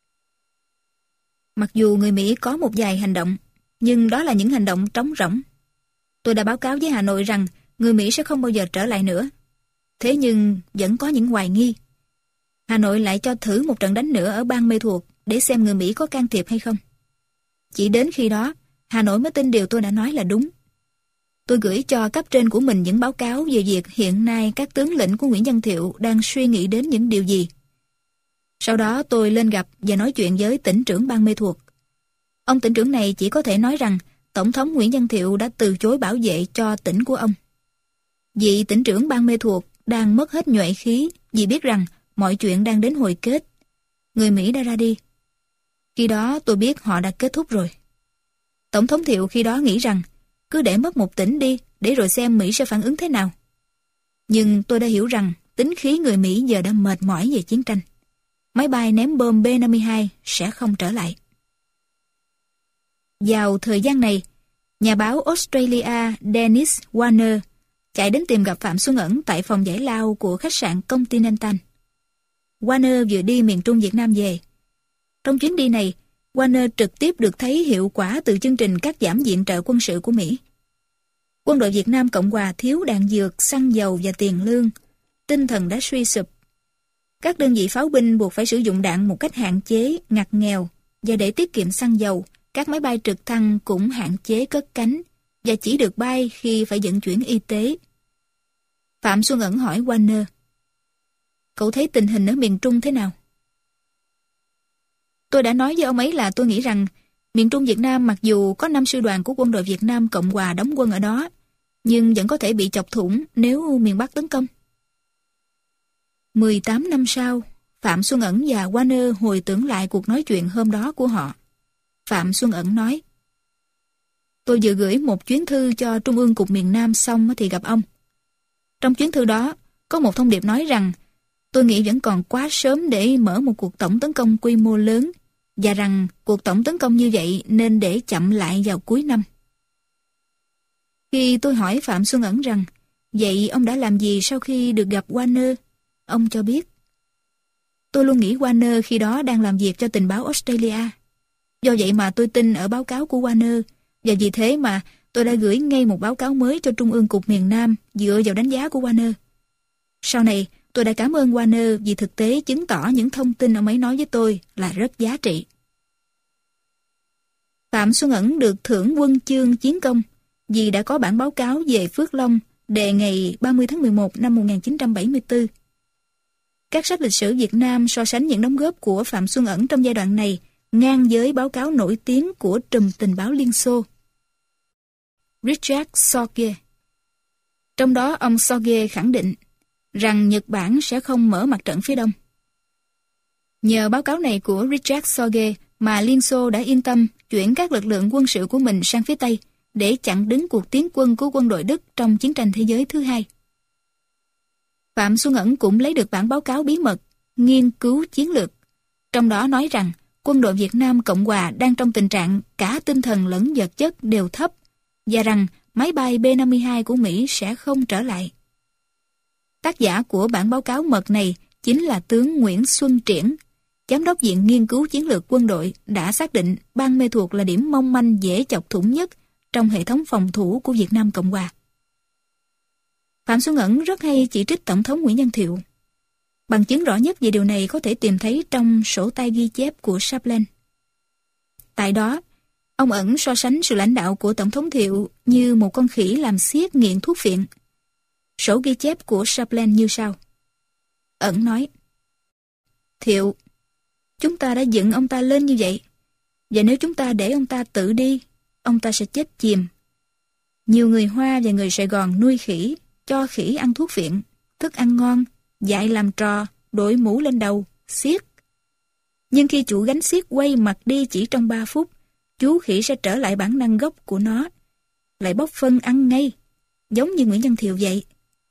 Mặc dù người Mỹ có một vài hành động, nhưng đó là những hành động trống rỗng. Tôi đã báo cáo với Hà Nội rằng người Mỹ sẽ không bao giờ trở lại nữa. Thế nhưng vẫn có những hoài nghi. Hà Nội lại cho thử một trận đánh nữa ở bang Mê Thuộc để xem người Mỹ có can thiệp hay không. Chỉ đến khi đó, Hà Nội mới tin điều tôi đã nói là đúng. Tôi gửi cho cấp trên của mình những báo cáo về việc hiện nay các tướng lĩnh của Nguyễn Văn Thiệu đang suy nghĩ đến những điều gì. Sau đó tôi lên gặp và nói chuyện với tỉnh trưởng Ban Mê Thuột. Ông tỉnh trưởng này chỉ có thể nói rằng Tổng thống Nguyễn Văn Thiệu đã từ chối bảo vệ cho tỉnh của ông. Vị tỉnh trưởng Ban Mê Thuột đang mất hết nhuệ khí vì biết rằng mọi chuyện đang đến hồi kết. Người Mỹ đã ra đi. Khi đó tôi biết họ đã kết thúc rồi. Tổng thống Thiệu khi đó nghĩ rằng cứ để mất một tỉnh đi để rồi xem Mỹ sẽ phản ứng thế nào. Nhưng tôi đã hiểu rằng tính khí người Mỹ giờ đã mệt mỏi về chiến tranh. Máy bay ném bom B-52 sẽ không trở lại. Vào thời gian này, nhà báo Australia Dennis Warner chạy đến tìm gặp Phạm Xuân Ẩn tại phòng giải lao của khách sạn Continental. Warner vừa đi miền Trung Việt Nam về. Trong chuyến đi này, Warner trực tiếp được thấy hiệu quả từ chương trình cắt giảm viện trợ quân sự của Mỹ. Quân đội Việt Nam Cộng Hòa thiếu đạn dược, xăng dầu và tiền lương. Tinh thần đã suy sụp. Các đơn vị pháo binh buộc phải sử dụng đạn một cách hạn chế, ngặt nghèo, và để tiết kiệm xăng dầu, các máy bay trực thăng cũng hạn chế cất cánh và chỉ được bay khi phải vận chuyển y tế. Phạm Xuân Ẩn hỏi Warner: "Cậu thấy tình hình ở miền Trung thế nào?" Tôi đã nói với ông ấy là tôi nghĩ rằng miền Trung Việt Nam mặc dù có 5 sư đoàn của quân đội Việt Nam Cộng Hòa đóng quân ở đó, nhưng vẫn có thể bị chọc thủng nếu miền Bắc tấn công. 18 năm sau, Phạm Xuân Ẩn và Warner hồi tưởng lại cuộc nói chuyện hôm đó của họ. Phạm Xuân Ẩn nói: "Tôi vừa gửi một chuyến thư cho Trung ương Cục miền Nam xong thì gặp ông. Trong chuyến thư đó, có một thông điệp nói rằng tôi nghĩ vẫn còn quá sớm để mở một cuộc tổng tấn công quy mô lớn và rằng cuộc tổng tấn công như vậy nên để chậm lại vào cuối năm." Khi tôi hỏi Phạm Xuân Ẩn rằng vậy ông đã làm gì sau khi được gặp Warner, ông cho biết: "Tôi luôn nghĩ Warner khi đó đang làm việc cho tình báo Australia. Do vậy mà tôi tin ở báo cáo của Warner, và vì thế mà tôi đã gửi ngay một báo cáo mới cho Trung ương Cục miền Nam dựa vào đánh giá của Warner. Sau này, tôi đã cảm ơn Warner vì thực tế chứng tỏ những thông tin ông ấy nói với tôi là rất giá trị." Phạm Xuân Ẩn được thưởng huân chương chiến công vì đã có bản báo cáo về Phước Long đề ngày 30 tháng 11 năm 1974. Các sách lịch sử Việt Nam so sánh những đóng góp của Phạm Xuân Ẩn trong giai đoạn này ngang với báo cáo nổi tiếng của trùm tình báo Liên Xô, Richard Sorge. Trong đó ông Sorge khẳng định rằng Nhật Bản sẽ không mở mặt trận phía Đông. Nhờ báo cáo này của Richard Sorge mà Liên Xô đã yên tâm chuyển các lực lượng quân sự của mình sang phía Tây để chặn đứng cuộc tiến quân của quân đội Đức trong chiến tranh thế giới thứ hai. Phạm Xuân Ẩn cũng lấy được bản báo cáo bí mật nghiên cứu chiến lược, trong đó nói rằng quân đội Việt Nam Cộng Hòa đang trong tình trạng cả tinh thần lẫn vật chất đều thấp và rằng máy bay B-52 của Mỹ sẽ không trở lại. Tác giả của bản báo cáo mật này chính là tướng Nguyễn Xuân Triển, Giám đốc Viện Nghiên cứu Chiến lược Quân đội, đã xác định Ban Mê Thuột là điểm mong manh dễ chọc thủng nhất trong hệ thống phòng thủ của Việt Nam Cộng Hòa. Phạm Xuân Ẩn rất hay chỉ trích Tổng thống Nguyễn Văn Thiệu. Bằng chứng rõ nhất về điều này có thể tìm thấy trong sổ tay ghi chép của Chaplin. Tại đó, ông Ẩn so sánh sự lãnh đạo của Tổng thống Thiệu như một con khỉ làm xiết nghiện thuốc phiện. Sổ ghi chép của Chaplin như sau. Ẩn nói: "Thiệu, chúng ta đã dựng ông ta lên như vậy, và nếu chúng ta để ông ta tự đi, ông ta sẽ chết chìm. Nhiều người Hoa và người Sài Gòn nuôi khỉ, cho khỉ ăn thuốc phiện, thức ăn ngon, dạy làm trò, đội mũ lên đầu, xiết. Nhưng khi chủ gánh xiết quay mặt đi chỉ trong 3 phút, chú khỉ sẽ trở lại bản năng gốc của nó, lại bóc phân ăn ngay, giống như Nguyễn Văn Thiệu vậy.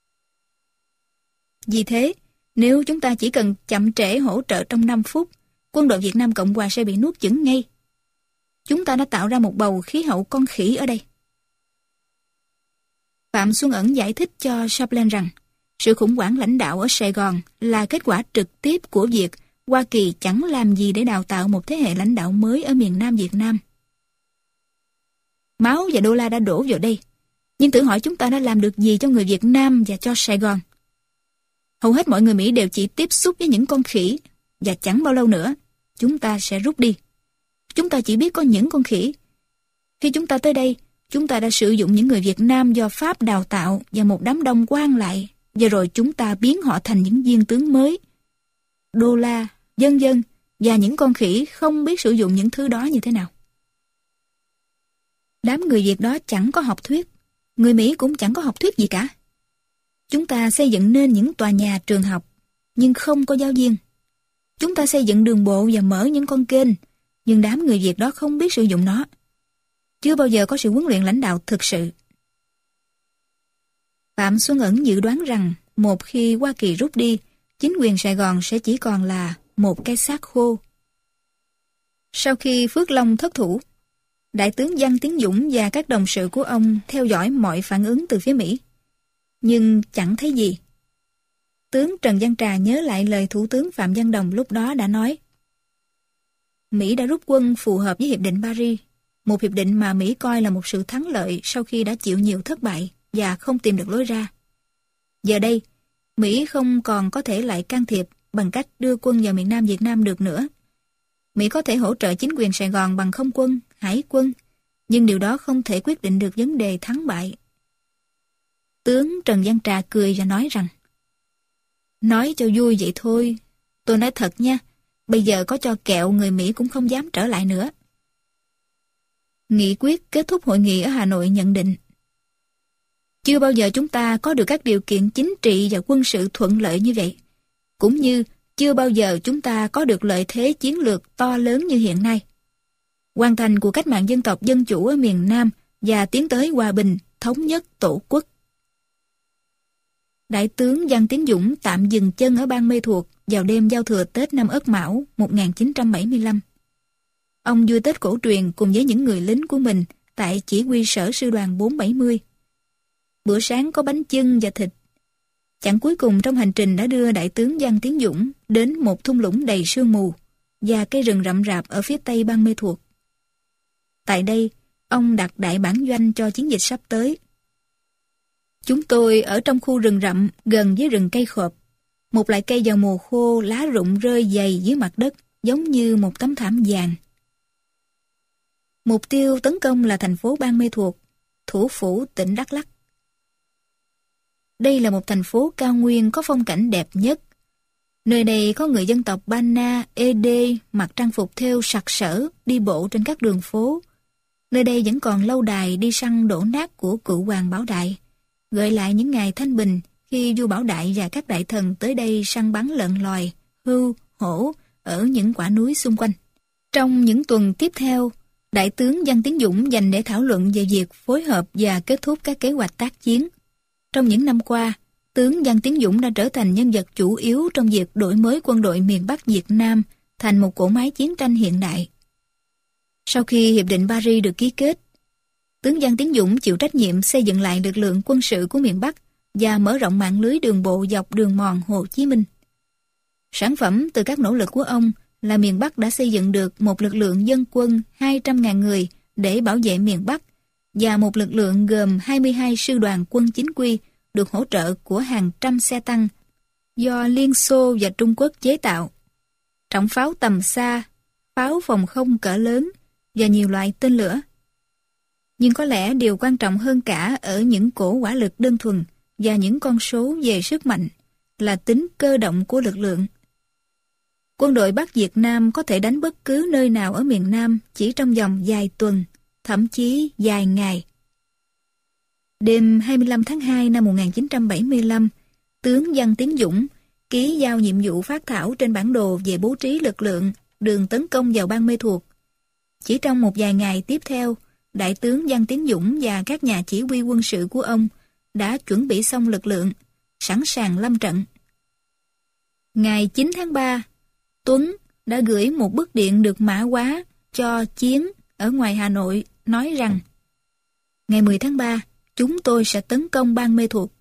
Vì thế, nếu chúng ta chỉ cần chậm trễ hỗ trợ trong 5 phút, quân đội Việt Nam Cộng Hòa sẽ bị nuốt chửng ngay. Chúng ta đã tạo ra một bầu khí hậu con khỉ ở đây." Phạm Xuân Ẩn giải thích cho Chaplin rằng sự khủng hoảng lãnh đạo ở Sài Gòn là kết quả trực tiếp của việc Hoa Kỳ chẳng làm gì để đào tạo một thế hệ lãnh đạo mới ở miền Nam Việt Nam. Máu và đô la đã đổ vào đây, nhưng tự hỏi chúng ta đã làm được gì cho người Việt Nam và cho Sài Gòn? Hầu hết mọi người Mỹ đều chỉ tiếp xúc với những con khỉ, và chẳng bao lâu nữa, chúng ta sẽ rút đi. Chúng ta chỉ biết có những con khỉ. Khi chúng ta tới đây, chúng ta đã sử dụng những người Việt Nam do Pháp đào tạo và một đám đông quan lại, và rồi chúng ta biến họ thành những viên tướng mới. Đô la, vân vân, và những con khỉ không biết sử dụng những thứ đó như thế nào. Đám người Việt đó chẳng có học thuyết, người Mỹ cũng chẳng có học thuyết gì cả. Chúng ta xây dựng nên những tòa nhà trường học, nhưng không có giáo viên. Chúng ta xây dựng đường bộ và mở những con kênh, nhưng đám người Việt đó không biết sử dụng nó. Chưa bao giờ có sự huấn luyện lãnh đạo thực sự. Phạm Xuân Ẩn dự đoán rằng một khi Hoa Kỳ rút đi, chính quyền Sài Gòn sẽ chỉ còn là một cái xác khô. Sau khi Phước Long thất thủ, Đại tướng Văn Tiến Dũng và các đồng sự của ông theo dõi mọi phản ứng từ phía Mỹ. Nhưng chẳng thấy gì. Tướng Trần Văn Trà nhớ lại lời Thủ tướng Phạm Văn Đồng lúc đó đã nói: Mỹ đã rút quân phù hợp với Hiệp định Paris, một hiệp định mà Mỹ coi là một sự thắng lợi sau khi đã chịu nhiều thất bại và không tìm được lối ra. Giờ đây, Mỹ không còn có thể lại can thiệp bằng cách đưa quân vào miền Nam Việt Nam được nữa. Mỹ có thể hỗ trợ chính quyền Sài Gòn bằng không quân, hải quân, nhưng điều đó không thể quyết định được vấn đề thắng bại. Tướng Trần Văn Trà cười và nói rằng: Nói cho vui vậy thôi, tôi nói thật nha, bây giờ có cho kẹo người Mỹ cũng không dám trở lại nữa. Nghị quyết kết thúc hội nghị ở Hà Nội nhận định: Chưa bao giờ chúng ta có được các điều kiện chính trị và quân sự thuận lợi như vậy, cũng như chưa bao giờ chúng ta có được lợi thế chiến lược to lớn như hiện nay. Hoàn thành cuộc cách mạng dân tộc dân chủ ở miền Nam và tiến tới hòa bình, thống nhất tổ quốc. Đại tướng Văn Tiến Dũng tạm dừng chân ở Ban Mê Thuột vào đêm giao thừa Tết năm Ất Mão 1975. Ông vui Tết cổ truyền cùng với những người lính của mình tại chỉ huy sở sư đoàn 470. Bữa sáng có bánh chưng và thịt. Chặng cuối cùng trong hành trình đã đưa Đại tướng Văn Tiến Dũng đến một thung lũng đầy sương mù và cây rừng rậm rạp ở phía tây Ban Mê Thuột. Tại đây, ông đặt đại bản doanh cho chiến dịch sắp tới. Chúng tôi ở trong khu rừng rậm gần với rừng cây khộp. Một loại cây vào mùa khô lá rụng rơi dày dưới mặt đất giống như một tấm thảm vàng. Mục tiêu tấn công là thành phố Ban Mê Thuột, thủ phủ tỉnh Đắk Lắk. Đây là một thành phố cao nguyên có phong cảnh đẹp nhất. Nơi đây có người dân tộc Bana, Ede mặc trang phục thêu sặc sỡ đi bộ trên các đường phố. Nơi đây vẫn còn lâu đài đi săn đổ nát của cựu hoàng Bảo Đại, gợi lại những ngày thanh bình khi vua Bảo Đại và các đại thần tới đây săn bắn lợn lòi, hươu, hổ ở những quả núi xung quanh. Trong những tuần tiếp theo, Đại tướng Văn Tiến Dũng dành để thảo luận về việc phối hợp và kết thúc các kế hoạch tác chiến. Trong những năm qua, tướng Văn Tiến Dũng đã trở thành nhân vật chủ yếu trong việc đổi mới quân đội miền Bắc Việt Nam thành một cỗ máy chiến tranh hiện đại. Sau khi Hiệp định Paris được ký kết, tướng Văn Tiến Dũng chịu trách nhiệm xây dựng lại lực lượng quân sự của miền Bắc và mở rộng mạng lưới đường bộ dọc đường mòn Hồ Chí Minh. Sản phẩm từ các nỗ lực của ông là miền Bắc đã xây dựng được một lực lượng dân quân 200.000 người để bảo vệ miền Bắc và một lực lượng gồm 22 sư đoàn quân chính quy được hỗ trợ của hàng trăm xe tăng do Liên Xô và Trung Quốc chế tạo, trọng pháo tầm xa, pháo phòng không cỡ lớn và nhiều loại tên lửa. Nhưng có lẽ điều quan trọng hơn cả ở những cỗ hỏa lực đơn thuần và những con số về sức mạnh là tính cơ động của lực lượng. Quân đội Bắc Việt Nam có thể đánh bất cứ nơi nào ở miền Nam chỉ trong vòng vài tuần, thậm chí vài ngày. Đêm 25 tháng 2 năm 1975, tướng Văn Tiến Dũng ký giao nhiệm vụ phác thảo trên bản đồ về bố trí lực lượng đường tấn công vào Ban Mê Thuột. Chỉ trong một vài ngày tiếp theo, Đại tướng Văn Tiến Dũng và các nhà chỉ huy quân sự của ông đã chuẩn bị xong lực lượng, sẵn sàng lâm trận. Ngày 9 tháng 3, Tuấn đã gửi một bức điện được mã hóa cho Chiến ở ngoài Hà Nội nói rằng: Ngày 10 tháng 3, chúng tôi sẽ tấn công Ban Mê Thuột.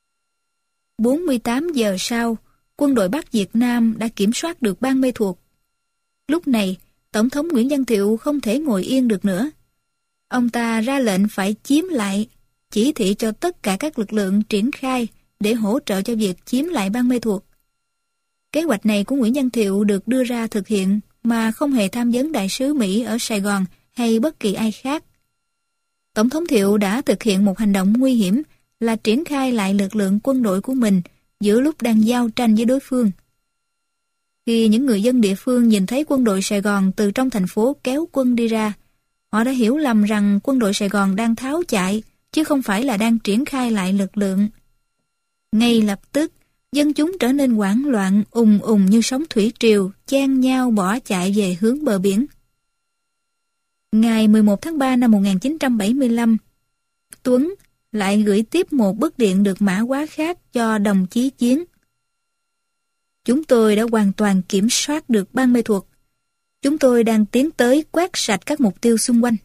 48 giờ sau, quân đội Bắc Việt Nam đã kiểm soát được Ban Mê Thuột. Lúc này, Tổng thống Nguyễn Văn Thiệu không thể ngồi yên được nữa. Ông ta ra lệnh phải chiếm lại, chỉ thị cho tất cả các lực lượng triển khai để hỗ trợ cho việc chiếm lại Ban Mê Thuột. Kế hoạch này của Nguyễn Văn Thiệu được đưa ra thực hiện mà không hề tham vấn đại sứ Mỹ ở Sài Gòn hay bất kỳ ai khác. Tổng thống Thiệu đã thực hiện một hành động nguy hiểm là triển khai lại lực lượng quân đội của mình giữa lúc đang giao tranh với đối phương. Khi những người dân địa phương nhìn thấy quân đội Sài Gòn từ trong thành phố kéo quân đi ra, họ đã hiểu lầm rằng quân đội Sài Gòn đang tháo chạy, chứ không phải là đang triển khai lại lực lượng. Ngay lập tức, dân chúng trở nên hoảng loạn, ùng ùng như sóng thủy triều, chen nhau bỏ chạy về hướng bờ biển. Ngày 11 tháng 3 năm 1975, Tuấn lại gửi tiếp một bức điện được mã hóa khác cho đồng chí Chiến. Chúng tôi đã hoàn toàn kiểm soát được Ban Mê Thuột. Chúng tôi đang tiến tới quét sạch các mục tiêu xung quanh.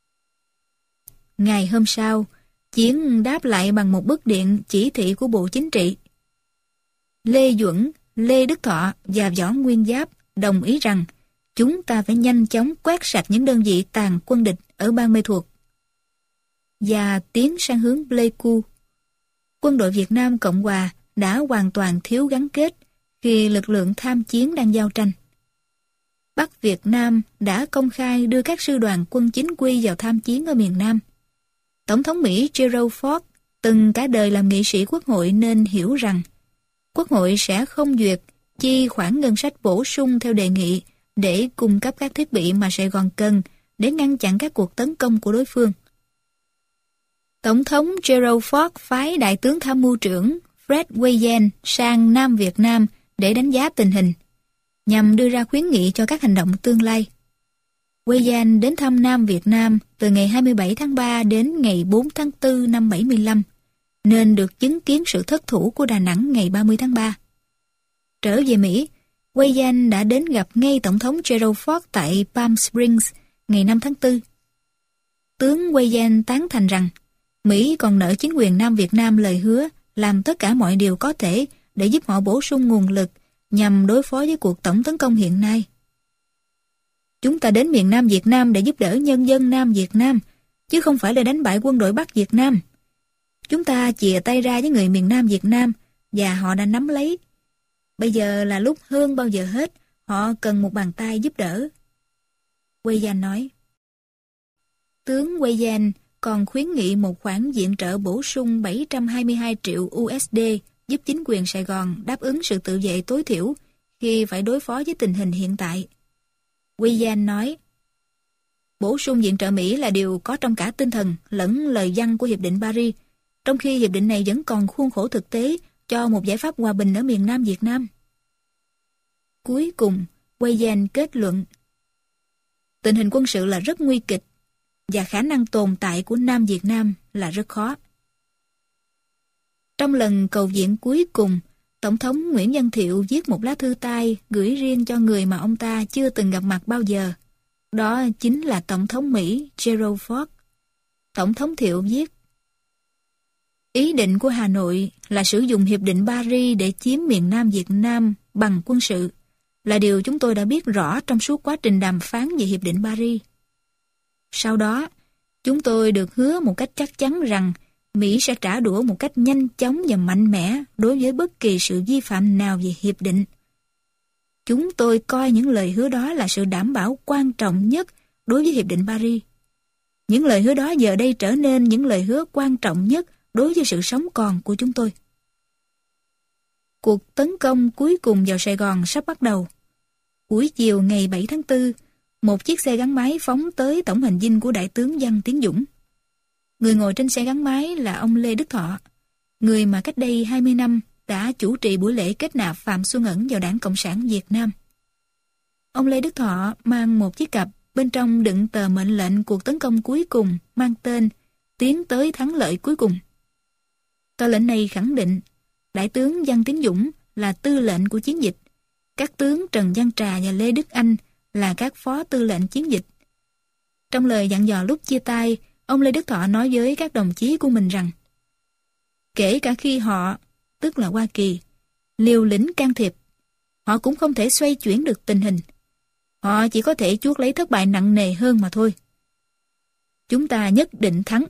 Ngày hôm sau, Chiến đáp lại bằng một bức điện chỉ thị của Bộ Chính trị. Lê Duẩn, Lê Đức Thọ và Võ Nguyên Giáp đồng ý rằng chúng ta phải nhanh chóng quét sạch những đơn vị tàn quân địch ở Ban Mê Thuột và tiến sang hướng Pleiku. Quân đội Việt Nam Cộng Hòa đã hoàn toàn thiếu gắn kết khi lực lượng tham chiến đang giao tranh. Bắc Việt Nam đã công khai đưa các sư đoàn quân chính quy vào tham chiến ở miền Nam. Tổng thống Mỹ Gerald Ford từng cả đời làm nghị sĩ Quốc hội nên hiểu rằng Quốc hội sẽ không duyệt chi khoản ngân sách bổ sung theo đề nghị để cung cấp các thiết bị mà Sài Gòn cần để ngăn chặn các cuộc tấn công của đối phương. Tổng thống Gerald Ford phái đại tướng tham mưu trưởng Fred Wayne sang Nam Việt Nam để đánh giá tình hình, nhằm đưa ra khuyến nghị cho các hành động tương lai. Wayne đến thăm Nam Việt Nam từ ngày 27 tháng 3 đến ngày 4 tháng 4 năm 75, nên được chứng kiến sự thất thủ của Đà Nẵng ngày 30 tháng 3. Trở về Mỹ, Wayne đã đến gặp ngay Tổng thống Gerald Ford tại Palm Springs ngày 5 tháng 4. Tướng Wayne tán thành rằng Mỹ còn nợ chính quyền Nam Việt Nam lời hứa làm tất cả mọi điều có thể để giúp họ bổ sung nguồn lực nhằm đối phó với cuộc tổng tấn công hiện nay. Chúng ta đến miền Nam Việt Nam để giúp đỡ nhân dân Nam Việt Nam, chứ không phải là đánh bại quân đội Bắc Việt Nam. Chúng ta chìa tay ra với người miền Nam Việt Nam và họ đã nắm lấy. Bây giờ là lúc hơn bao giờ hết, họ cần một bàn tay giúp đỡ. Wayne nói. Tướng Wayne còn khuyến nghị một khoản viện trợ bổ sung 722 triệu USD giúp chính quyền Sài Gòn đáp ứng sự tự vệ tối thiểu khi phải đối phó với tình hình hiện tại. Wayne nói, bổ sung viện trợ Mỹ là điều có trong cả tinh thần lẫn lời văn của Hiệp định Paris, trong khi hiệp định này vẫn còn khuôn khổ thực tế cho một giải pháp hòa bình ở miền Nam Việt Nam. Cuối cùng, Wayne kết luận, tình hình quân sự là rất nguy kịch và khả năng tồn tại của Nam Việt Nam là rất khó. Trong lần cầu viện cuối cùng, Tổng thống Nguyễn Văn Thiệu viết một lá thư tay gửi riêng cho người mà ông ta chưa từng gặp mặt bao giờ. Đó chính là Tổng thống Mỹ Gerald Ford. Tổng thống Thiệu viết, ý định của Hà Nội là sử dụng Hiệp định Paris để chiếm miền Nam Việt Nam bằng quân sự, là điều chúng tôi đã biết rõ trong suốt quá trình đàm phán về Hiệp định Paris. Sau đó, chúng tôi được hứa một cách chắc chắn rằng Mỹ sẽ trả đũa một cách nhanh chóng và mạnh mẽ đối với bất kỳ sự vi phạm nào về hiệp định. Chúng tôi coi những lời hứa đó là sự đảm bảo quan trọng nhất đối với Hiệp định Paris. Những lời hứa đó giờ đây trở nên những lời hứa quan trọng nhất đối với sự sống còn của chúng tôi. Cuộc tấn công cuối cùng vào Sài Gòn sắp bắt đầu. Buổi chiều ngày 7 tháng 4, một chiếc xe gắn máy phóng tới tổng hành dinh của Đại tướng Văn Tiến Dũng. Người ngồi trên xe gắn máy là ông Lê Đức Thọ, người mà cách đây 20 năm đã chủ trì buổi lễ kết nạp Phạm Xuân Ẩn vào Đảng Cộng sản Việt Nam. Ông Lê Đức Thọ mang một chiếc cặp bên trong đựng tờ mệnh lệnh cuộc tấn công cuối cùng mang tên Tiến tới thắng lợi cuối cùng. Tờ lệnh này khẳng định Đại tướng Văn Tiến Dũng là tư lệnh của chiến dịch, các tướng Trần Văn Trà và Lê Đức Anh là các phó tư lệnh chiến dịch. Trong lời dặn dò lúc chia tay, ông Lê Đức Thọ nói với các đồng chí của mình rằng kể cả khi họ, tức là Hoa Kỳ, liều lĩnh can thiệp, họ cũng không thể xoay chuyển được tình hình. Họ chỉ có thể chuốc lấy thất bại nặng nề hơn mà thôi. Chúng ta nhất định thắng.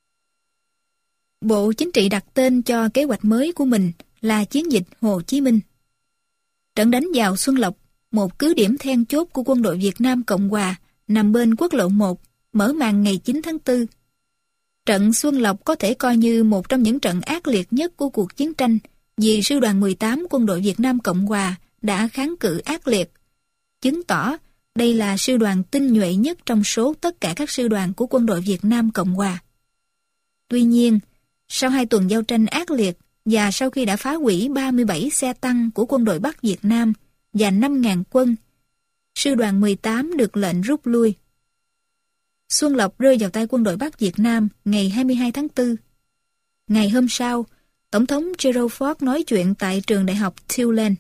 Bộ Chính trị đặt tên cho kế hoạch mới của mình là Chiến dịch Hồ Chí Minh. Trận đánh vào Xuân Lộc, một cứ điểm then chốt của quân đội Việt Nam Cộng Hòa nằm bên quốc lộ 1, mở màn ngày 9 tháng 4. Trận Xuân Lộc có thể coi như một trong những trận ác liệt nhất của cuộc chiến tranh, vì sư đoàn 18 quân đội Việt Nam Cộng Hòa đã kháng cự ác liệt, chứng tỏ đây là sư đoàn tinh nhuệ nhất trong số tất cả các sư đoàn của quân đội Việt Nam Cộng Hòa. Tuy nhiên, sau 2 tuần giao tranh ác liệt và sau khi đã phá hủy 37 xe tăng của quân đội Bắc Việt Nam và 5.000 quân, sư đoàn 18 được lệnh rút lui. Xuân Lộc rơi vào tay quân đội Bắc Việt Nam ngày 22 tháng 4. Ngày hôm sau, Tổng thống Gerald Ford nói chuyện tại trường đại học Tulane.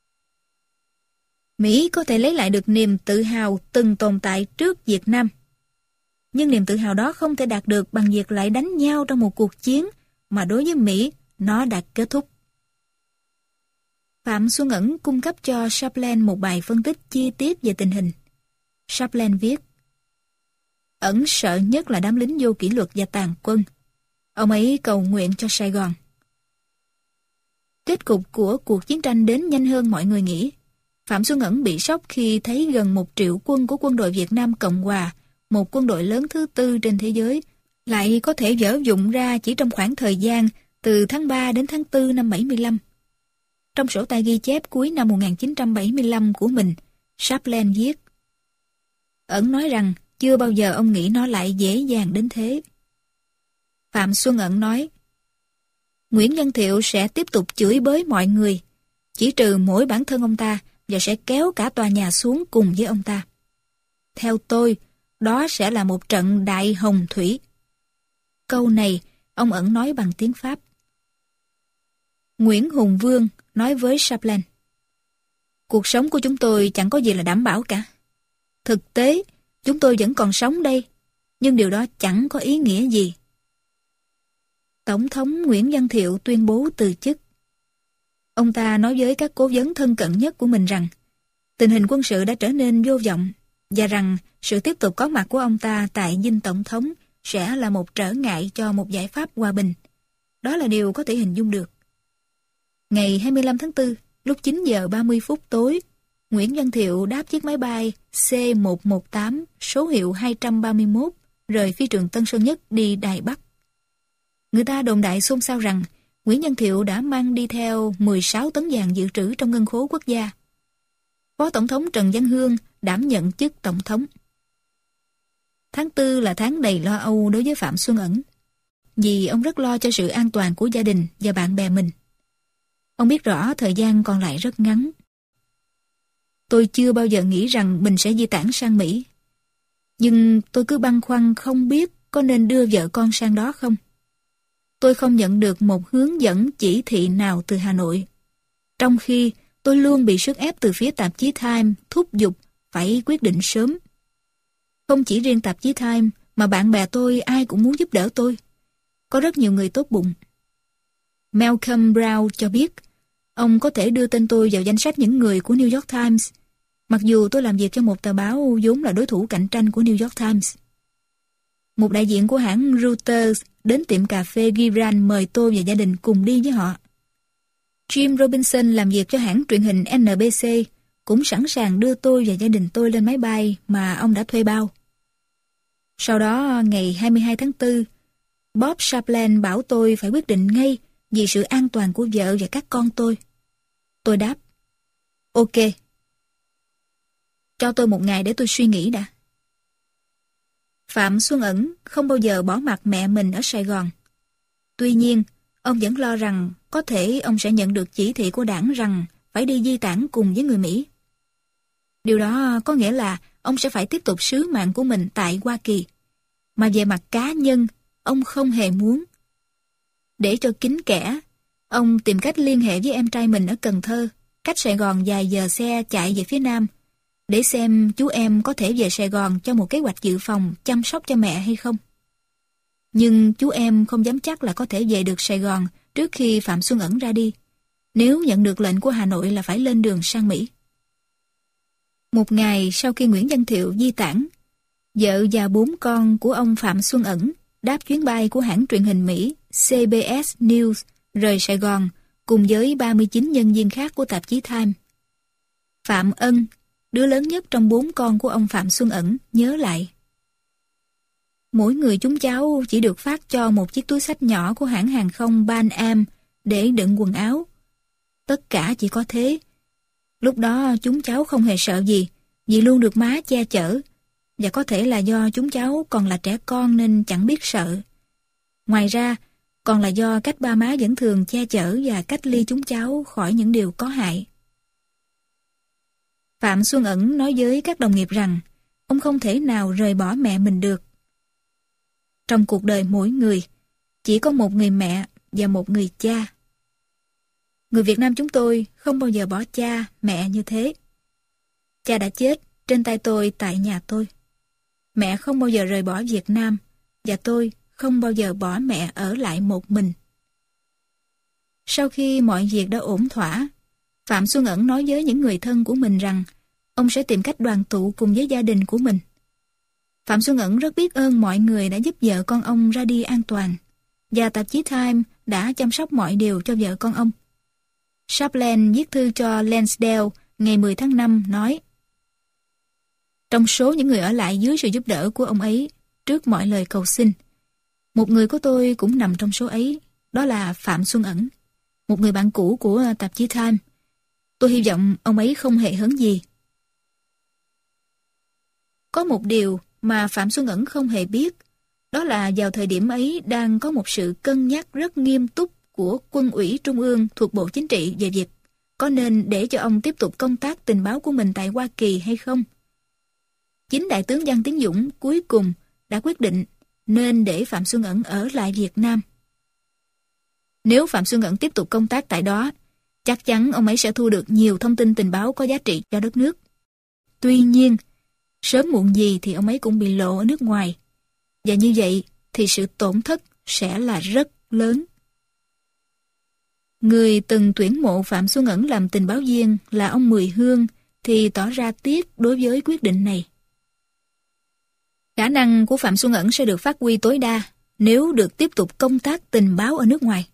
Mỹ có thể lấy lại được niềm tự hào từng tồn tại trước Việt Nam. Nhưng niềm tự hào đó không thể đạt được bằng việc lại đánh nhau trong một cuộc chiến mà đối với Mỹ nó đã kết thúc. Phạm Xuân Ẩn cung cấp cho Chaplin một bài phân tích chi tiết về tình hình. Chaplin viết: Ẩn sợ nhất là đám lính vô kỷ luật và tàn quân. Ông ấy cầu nguyện cho Sài Gòn. Kết cục của cuộc chiến tranh đến nhanh hơn mọi người nghĩ. Phạm Xuân Ẩn bị sốc khi thấy gần 1 triệu quân của quân đội Việt Nam Cộng Hòa, một quân đội lớn thứ 4 trên thế giới, lại có thể dở dụng ra chỉ trong khoảng thời gian từ tháng 3 đến tháng 4 năm 75. Trong sổ tay ghi chép cuối năm 1975 của mình, Chaplin viết: Ẩn nói rằng chưa bao giờ ông nghĩ nó lại dễ dàng đến thế. Phạm Xuân Ẩn nói: Nguyễn Văn Thiệu sẽ tiếp tục chửi bới mọi người, chỉ trừ mỗi bản thân ông ta, và sẽ kéo cả tòa nhà xuống cùng với ông ta. Theo tôi, đó sẽ là một trận đại hồng thủy. Câu này, ông Ẩn nói bằng tiếng Pháp. Nguyễn Hùng Vương nói với Chaplin: Cuộc sống của chúng tôi chẳng có gì là đảm bảo cả. Thực tế, chúng tôi vẫn còn sống đây, nhưng điều đó chẳng có ý nghĩa gì. Tổng thống Nguyễn Văn Thiệu tuyên bố từ chức. Ông ta nói với các cố vấn thân cận nhất của mình rằng tình hình quân sự đã trở nên vô vọng và rằng sự tiếp tục có mặt của ông ta tại dinh tổng thống sẽ là một trở ngại cho một giải pháp hòa bình. Đó là điều có thể hình dung được. Ngày 25 tháng 4, lúc 9 giờ 30 phút tối, Nguyễn Văn Thiệu đáp chiếc máy bay C-118 số hiệu 231 rời phi trường Tân Sơn Nhất đi Đài Bắc. Người ta đồn đại xôn xao rằng Nguyễn Văn Thiệu đã mang đi theo 16 tấn vàng dự trữ trong ngân khố quốc gia. Phó Tổng thống Trần Văn Hương đảm nhận chức Tổng thống. Tháng 4 là tháng đầy lo âu đối với Phạm Xuân Ẩn, vì ông rất lo cho sự an toàn của gia đình và bạn bè mình. Ông biết rõ thời gian còn lại rất ngắn. Tôi chưa bao giờ nghĩ rằng mình sẽ di tản sang Mỹ. Nhưng tôi cứ băn khoăn không biết có nên đưa vợ con sang đó không. Tôi không nhận được một hướng dẫn chỉ thị nào từ Hà Nội. Trong khi tôi luôn bị sức ép từ phía tạp chí Time thúc giục phải quyết định sớm. Không chỉ riêng tạp chí Time mà bạn bè tôi ai cũng muốn giúp đỡ tôi. Có rất nhiều người tốt bụng. Malcolm Brown cho biết ông có thể đưa tên tôi vào danh sách những người của New York Times, mặc dù tôi làm việc cho một tờ báo vốn là đối thủ cạnh tranh của New York Times. Một đại diện của hãng Reuters đến tiệm cà phê Gibran mời tôi và gia đình cùng đi với họ. Jim Robinson làm việc cho hãng truyền hình NBC cũng sẵn sàng đưa tôi và gia đình tôi lên máy bay mà ông đã thuê bao. Sau đó, ngày 22 tháng 4, Bob Chaplin bảo tôi phải quyết định ngay vì sự an toàn của vợ và các con tôi. Tôi đáp: OK. Cho tôi một ngày để tôi suy nghĩ đã. Phạm Xuân Ẩn không bao giờ bỏ mặc mẹ mình ở Sài Gòn. Tuy nhiên, ông vẫn lo rằng có thể ông sẽ nhận được chỉ thị của đảng rằng phải đi di tản cùng với người Mỹ. Điều đó có nghĩa là ông sẽ phải tiếp tục sứ mạng của mình tại Hoa Kỳ, mà về mặt cá nhân, ông không hề muốn. Để cho kín kẽ, ông tìm cách liên hệ với em trai mình ở Cần Thơ, cách Sài Gòn vài giờ xe chạy về phía Nam, để xem chú em có thể về Sài Gòn cho một kế hoạch dự phòng chăm sóc cho mẹ hay không. Nhưng chú em không dám chắc là có thể về được Sài Gòn trước khi Phạm Xuân Ẩn ra đi, nếu nhận được lệnh của Hà Nội là phải lên đường sang Mỹ. Một ngày sau khi Nguyễn Văn Thiệu di tản, vợ và 4 con của ông Phạm Xuân Ẩn đáp chuyến bay của hãng truyền hình Mỹ CBS News rời Sài Gòn cùng với 39 nhân viên khác của tạp chí Time. Phạm Ân, đứa lớn nhất trong 4 con của ông Phạm Xuân Ẩn, nhớ lại: Mỗi người chúng cháu chỉ được phát cho một chiếc túi xách nhỏ của hãng hàng không Pan Am để đựng quần áo. Tất cả chỉ có thế. Lúc đó chúng cháu không hề sợ gì, vì luôn được má che chở. Và có thể là do chúng cháu còn là trẻ con nên chẳng biết sợ. Ngoài ra, còn là do cách ba má vẫn thường che chở và cách ly chúng cháu khỏi những điều có hại. Phạm Xuân Ẩn nói với các đồng nghiệp rằng ông không thể nào rời bỏ mẹ mình được. Trong cuộc đời mỗi người, chỉ có một người mẹ và một người cha. Người Việt Nam chúng tôi không bao giờ bỏ cha, mẹ như thế. Cha đã chết trên tay tôi tại nhà tôi. Mẹ không bao giờ rời bỏ Việt Nam và tôi không bao giờ bỏ mẹ ở lại một mình. Sau khi mọi việc đã ổn thỏa, Phạm Xuân Ẩn nói với những người thân của mình rằng ông sẽ tìm cách đoàn tụ cùng với gia đình của mình. Phạm Xuân Ẩn rất biết ơn mọi người đã giúp vợ con ông ra đi an toàn, và tạp chí Time đã chăm sóc mọi điều cho vợ con ông. Chaplin viết thư cho Lansdale ngày 10 tháng 5 nói: trong số những người ở lại dưới sự giúp đỡ của ông ấy, trước mọi lời cầu xin, một người của tôi cũng nằm trong số ấy, đó là Phạm Xuân Ẩn, một người bạn cũ của tạp chí Time. Tôi hy vọng ông ấy không hề hấn gì. Có một điều mà Phạm Xuân Ẩn không hề biết, đó là vào thời điểm ấy đang có một sự cân nhắc rất nghiêm túc của Quân ủy Trung ương thuộc Bộ Chính trị về việc có nên để cho ông tiếp tục công tác tình báo của mình tại Hoa Kỳ hay không. Chính Đại tướng Văn Tiến Dũng cuối cùng đã quyết định nên để Phạm Xuân Ẩn ở lại Việt Nam. Nếu Phạm Xuân Ẩn tiếp tục công tác tại đó, chắc chắn ông ấy sẽ thu được nhiều thông tin tình báo có giá trị cho đất nước. Tuy nhiên, sớm muộn gì thì ông ấy cũng bị lộ ở nước ngoài. Và như vậy thì sự tổn thất sẽ là rất lớn. Người từng tuyển mộ Phạm Xuân Ẩn làm tình báo viên là ông Mười Hương thì tỏ ra tiếc đối với quyết định này. Khả năng của Phạm Xuân Ẩn sẽ được phát huy tối đa nếu được tiếp tục công tác tình báo ở nước ngoài.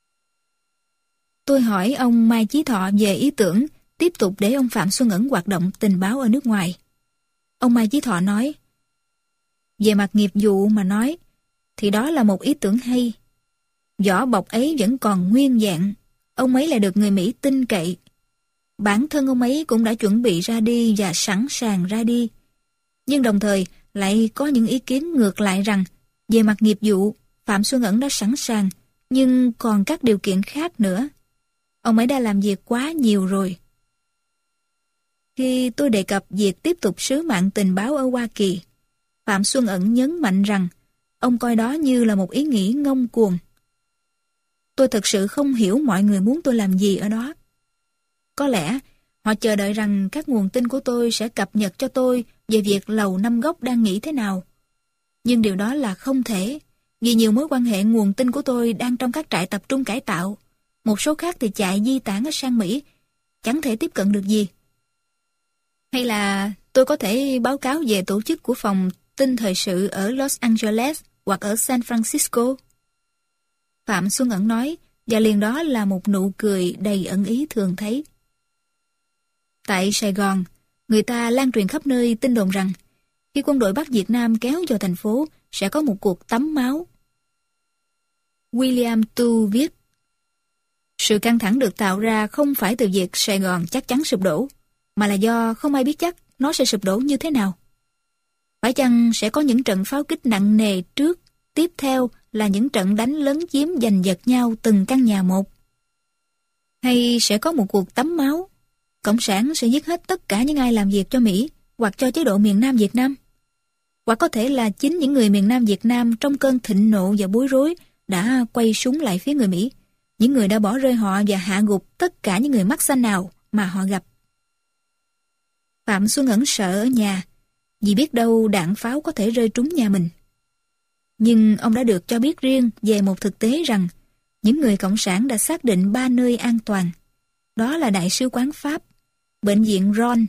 Tôi hỏi ông Mai Chí Thọ về ý tưởng tiếp tục để ông Phạm Xuân Ẩn hoạt động tình báo ở nước ngoài. Ông Mai Chí Thọ nói: về mặt nghiệp vụ mà nói, thì đó là một ý tưởng hay. Vỏ bọc ấy vẫn còn nguyên vẹn. Ông ấy là được người Mỹ tin cậy. Bản thân ông ấy cũng đã chuẩn bị ra đi và sẵn sàng ra đi. Nhưng đồng thời lại có những ý kiến ngược lại rằng về mặt nghiệp vụ, Phạm Xuân Ẩn đã sẵn sàng, nhưng còn các điều kiện khác nữa. Ông ấy đã làm việc quá nhiều rồi. Khi tôi đề cập việc tiếp tục sứ mạng tình báo ở Hoa Kỳ, Phạm Xuân Ẩn nhấn mạnh rằng ông coi đó như là một ý nghĩ ngông cuồng. Tôi thật sự không hiểu mọi người muốn tôi làm gì ở đó. Có lẽ họ chờ đợi rằng các nguồn tin của tôi sẽ cập nhật cho tôi về việc Lầu Năm Góc đang nghĩ thế nào. Nhưng điều đó là không thể, vì nhiều mối quan hệ nguồn tin của tôi đang trong các trại tập trung cải tạo. Một số khác thì chạy di tản ở sang Mỹ, chẳng thể tiếp cận được gì. Hay là tôi có thể báo cáo về tổ chức của phòng tin thời sự ở Los Angeles hoặc ở San Francisco? Phạm Xuân Ẩn nói, và liền đó là một nụ cười đầy ẩn ý thường thấy. Tại Sài Gòn, người ta lan truyền khắp nơi tin đồn rằng khi quân đội Bắc Việt Nam kéo vào thành phố sẽ có một cuộc tắm máu. William Tu viết: sự căng thẳng được tạo ra không phải từ việc Sài Gòn chắc chắn sụp đổ, mà là do không ai biết chắc nó sẽ sụp đổ như thế nào. Phải chăng sẽ có những trận pháo kích nặng nề trước, tiếp theo là những trận đánh lấn chiếm giành giật nhau từng căn nhà một? Hay sẽ có một cuộc tắm máu, Cộng sản sẽ giết hết tất cả những ai làm việc cho Mỹ hoặc cho chế độ miền Nam Việt Nam? Hoặc có thể là chính những người miền Nam Việt Nam trong cơn thịnh nộ và bối rối đã quay súng lại phía người Mỹ, những người đã bỏ rơi họ và hạ gục tất cả những người mắt xanh nào mà họ gặp. Phạm Xuân Ẩn sợ ở nhà, vì biết đâu đạn pháo có thể rơi trúng nhà mình. Nhưng ông đã được cho biết riêng về một thực tế rằng những người Cộng sản đã xác định 3 nơi an toàn. Đó là Đại sứ quán Pháp, Bệnh viện Ron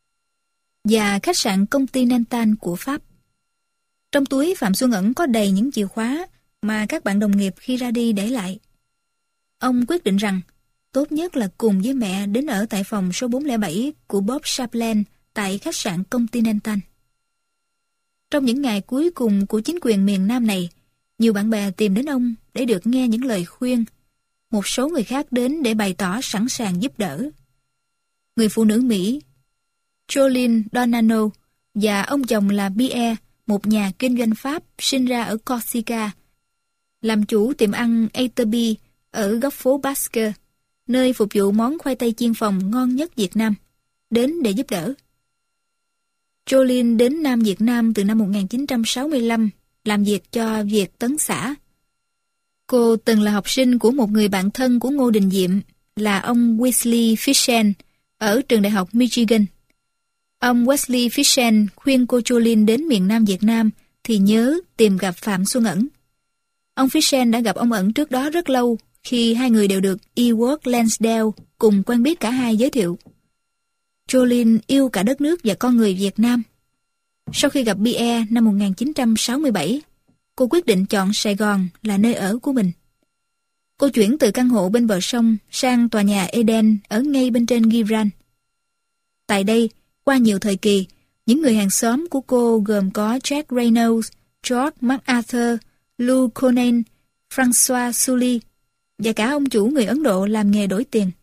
và khách sạn Continental của Pháp. Trong túi Phạm Xuân Ẩn có đầy những chìa khóa mà các bạn đồng nghiệp khi ra đi để lại. Ông quyết định rằng tốt nhất là cùng với mẹ đến ở tại phòng số 407 của Bob Chaplin tại khách sạn Continental. Trong những ngày cuối cùng của chính quyền miền Nam này, nhiều bạn bè tìm đến ông để được nghe những lời khuyên. Một số người khác đến để bày tỏ sẵn sàng giúp đỡ. Người phụ nữ Mỹ, Jolene Donano, và ông chồng là Pierre, một nhà kinh doanh Pháp sinh ra ở Corsica, làm chủ tiệm ăn Eterby ở góc phố Basque, nơi phục vụ món khoai tây chiên phồng ngon nhất Việt Nam, đến để giúp đỡ. Jolene đến Nam Việt Nam từ năm 1965, làm việc cho Việt Tấn xã. Cô từng là học sinh của một người bạn thân của Ngô Đình Diệm, là ông Wesley Fisher, ở trường đại học Michigan. Ông Wesley Fisher khuyên cô Jolene đến miền Nam Việt Nam thì nhớ tìm gặp Phạm Xuân Ẩn. Ông Fisher đã gặp ông Ẩn trước đó rất lâu, khi hai người đều được Ewart Lansdale cùng quen biết cả hai giới thiệu. Jolene yêu cả đất nước và con người Việt Nam. Sau khi gặp Pierre năm 1967, cô quyết định chọn Sài Gòn là nơi ở của mình. Cô chuyển từ căn hộ bên bờ sông sang tòa nhà Eden ở ngay bên trên Gibran. Tại đây, qua nhiều thời kỳ, những người hàng xóm của cô gồm có Jack Reynolds, George MacArthur, Lou Conan, François Sully và cả ông chủ người Ấn Độ làm nghề đổi tiền.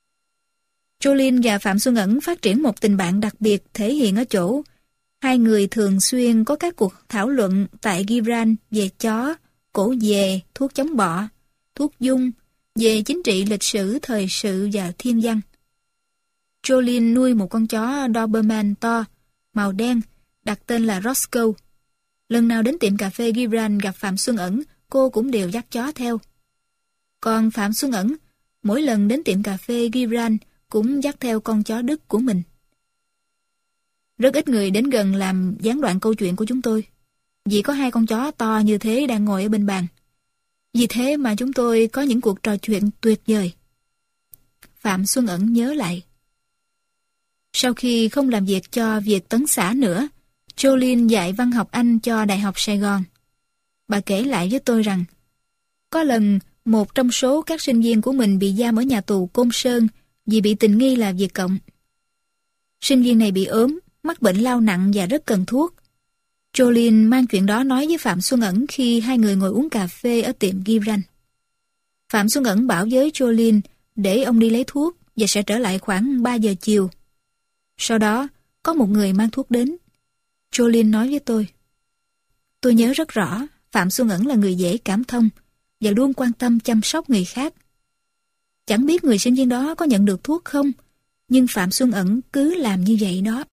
Jolene và Phạm Xuân Ẩn phát triển một tình bạn đặc biệt thể hiện ở chỗ hai người thường xuyên có các cuộc thảo luận tại Gibran về chó, cổ về, thuốc chống bọ, thuốc dung, về chính trị, lịch sử, thời sự và thiên văn. Jolene nuôi một con chó Doberman to, màu đen, đặt tên là Roscoe. Lần nào đến tiệm cà phê Gibran gặp Phạm Xuân Ẩn, cô cũng đều dắt chó theo. Còn Phạm Xuân Ẩn, mỗi lần đến tiệm cà phê Gibran cũng dắt theo con chó Đức của mình. Rất ít người đến gần làm gián đoạn câu chuyện của chúng tôi, vì có hai con chó to như thế đang ngồi ở bên bàn. Vì thế mà chúng tôi có những cuộc trò chuyện tuyệt vời. Phạm Xuân Ẩn nhớ lại. Sau khi không làm việc cho Việt Tấn xã nữa, Jolene dạy văn học Anh cho Đại học Sài Gòn. Bà kể lại với tôi rằng, có lần một trong số các sinh viên của mình bị giam ở nhà tù Côn Sơn vì bị tình nghi là Việt Cộng. Sinh viên này bị ốm, mắc bệnh lao nặng và rất cần thuốc. Jolene mang chuyện đó nói với Phạm Xuân Ẩn khi hai người ngồi uống cà phê ở tiệm Gibran. Phạm Xuân Ẩn bảo với Jolene để ông đi lấy thuốc và sẽ trở lại khoảng 3 giờ chiều. Sau đó, có một người mang thuốc đến. Jolene nói với tôi nhớ rất rõ, Phạm Xuân Ẩn là người dễ cảm thông và luôn quan tâm chăm sóc người khác. Chẳng biết người sinh viên đó có nhận được thuốc không, nhưng Phạm Xuân Ẩn cứ làm như vậy đó.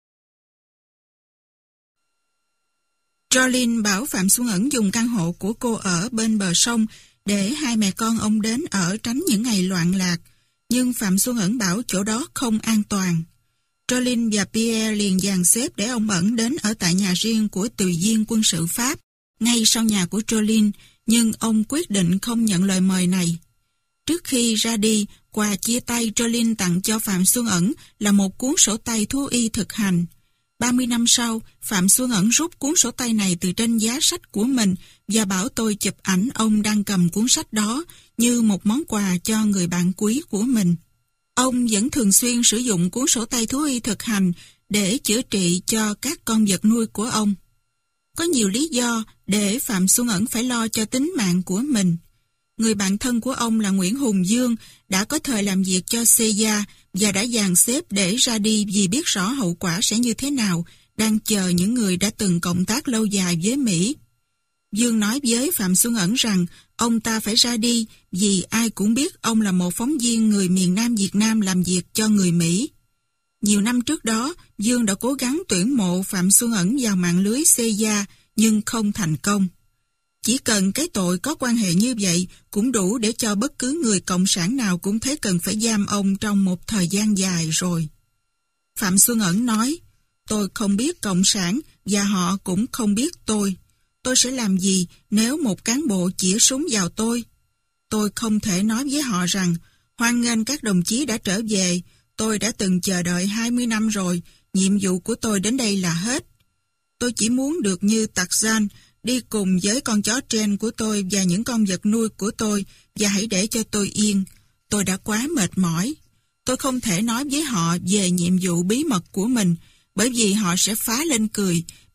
Jolene bảo Phạm Xuân Ẩn dùng căn hộ của cô ở bên bờ sông để hai mẹ con ông đến ở tránh những ngày loạn lạc, nhưng Phạm Xuân Ẩn bảo chỗ đó không an toàn. Jolene và Pierre liền dàn xếp để ông Ẩn đến ở tại nhà riêng của tùy viên quân sự Pháp, ngay sau nhà của Jolene, nhưng ông quyết định không nhận lời mời này. Trước khi ra đi, quà chia tay Jolene tặng cho Phạm Xuân Ẩn là một cuốn sổ tay thú y thực hành. 30 năm sau, Phạm Xuân Ẩn rút cuốn sổ tay này từ trên giá sách của mình và bảo tôi chụp ảnh ông đang cầm cuốn sách đó như một món quà cho người bạn quý của mình. Ông vẫn thường xuyên sử dụng cuốn sổ tay thú y thực hành để chữa trị cho các con vật nuôi của ông. Có nhiều lý do để Phạm Xuân Ẩn phải lo cho tính mạng của mình. Người bạn thân của ông là Nguyễn Hùng Dương đã có thời làm việc cho CIA và đã dàn xếp để ra đi vì biết rõ hậu quả sẽ như thế nào, đang chờ những người đã từng cộng tác lâu dài với Mỹ. Dương nói với Phạm Xuân Ẩn rằng ông ta phải ra đi vì ai cũng biết ông là một phóng viên người miền Nam Việt Nam làm việc cho người Mỹ. Nhiều năm trước đó, Dương đã cố gắng tuyển mộ Phạm Xuân Ẩn vào mạng lưới CIA nhưng không thành công. Chỉ cần cái tội có quan hệ như vậy cũng đủ để cho bất cứ người cộng sản nào cũng thấy cần phải giam ông trong một thời gian dài rồi. Phạm Xuân Ẩn nói, tôi không biết cộng sản và họ cũng không biết tôi. Tôi sẽ làm gì nếu một cán bộ chĩa súng vào tôi? Tôi không thể nói với họ rằng, hoan nghênh các đồng chí đã trở về, tôi đã từng chờ đợi 20 năm rồi, nhiệm vụ của tôi đến đây là hết. Tôi chỉ muốn được như Tarzan, đi cùng với con chó Jen của tôi và những con vật nuôi của tôi và hãy để cho tôi yên. Tôi đã quá mệt mỏi. Tôi không thể nói với họ về nhiệm vụ bí mật của mình bởi vì họ sẽ phá lên cười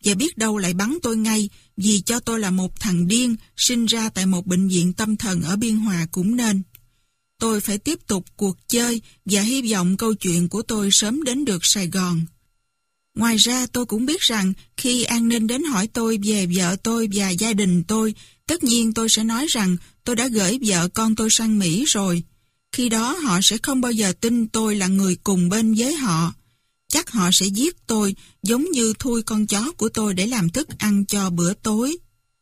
và biết đâu lại bắn tôi ngay vì cho tôi là một thằng điên sinh ra tại một bệnh viện tâm thần ở Biên Hòa cũng nên. Tôi phải tiếp tục cuộc chơi và hy vọng câu chuyện của tôi sớm đến được Sài Gòn. Ngoài ra tôi cũng biết rằng khi an ninh đến hỏi tôi về vợ tôi và gia đình tôi, tất nhiên tôi sẽ nói rằng tôi đã gửi vợ con tôi sang Mỹ rồi. Khi đó họ sẽ không bao giờ tin tôi là người cùng bên với họ. Chắc họ sẽ giết tôi giống như thui con chó của tôi để làm thức ăn cho bữa tối.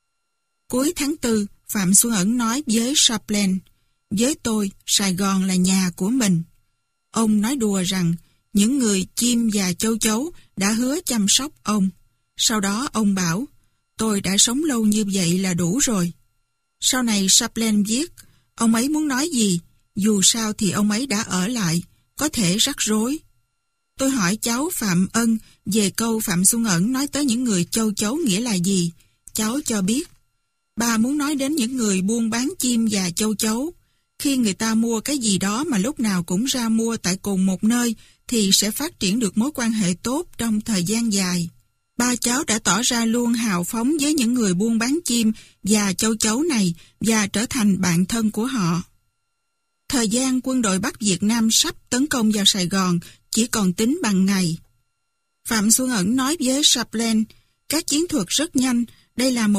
Cuối tháng 4, Phạm Xuân Ẩn nói với Chaplin, với tôi, Sài Gòn là nhà của mình. Ông nói đùa rằng những người chim và châu chấu đã hứa chăm sóc ông. Sau đó ông bảo, tôi đã sống lâu như vậy là đủ rồi. Sau này Chaplin viết, ông ấy muốn nói gì, dù sao thì ông ấy đã ở lại, có thể rắc rối. Tôi hỏi cháu Phạm Ân về câu Phạm Xuân Ẩn nói tới những người châu chấu nghĩa là gì. Cháu cho biết, bà muốn nói đến những người buôn bán chim và châu chấu. Khi người ta mua cái gì đó mà lúc nào cũng ra mua tại cùng một nơi thì sẽ phát triển được mối quan hệ tốt trong thời gian dài. Ba cháu đã tỏ ra luôn hào phóng với những người buôn bán chim và châu chấu này và trở thành bạn thân của họ. Thời gian quân đội Bắc Việt Nam sắp tấn công vào Sài Gòn chỉ còn tính bằng ngày. Phạm Xuân Ẩn nói với Chaplin, các chiến thuật rất nhanh, đây là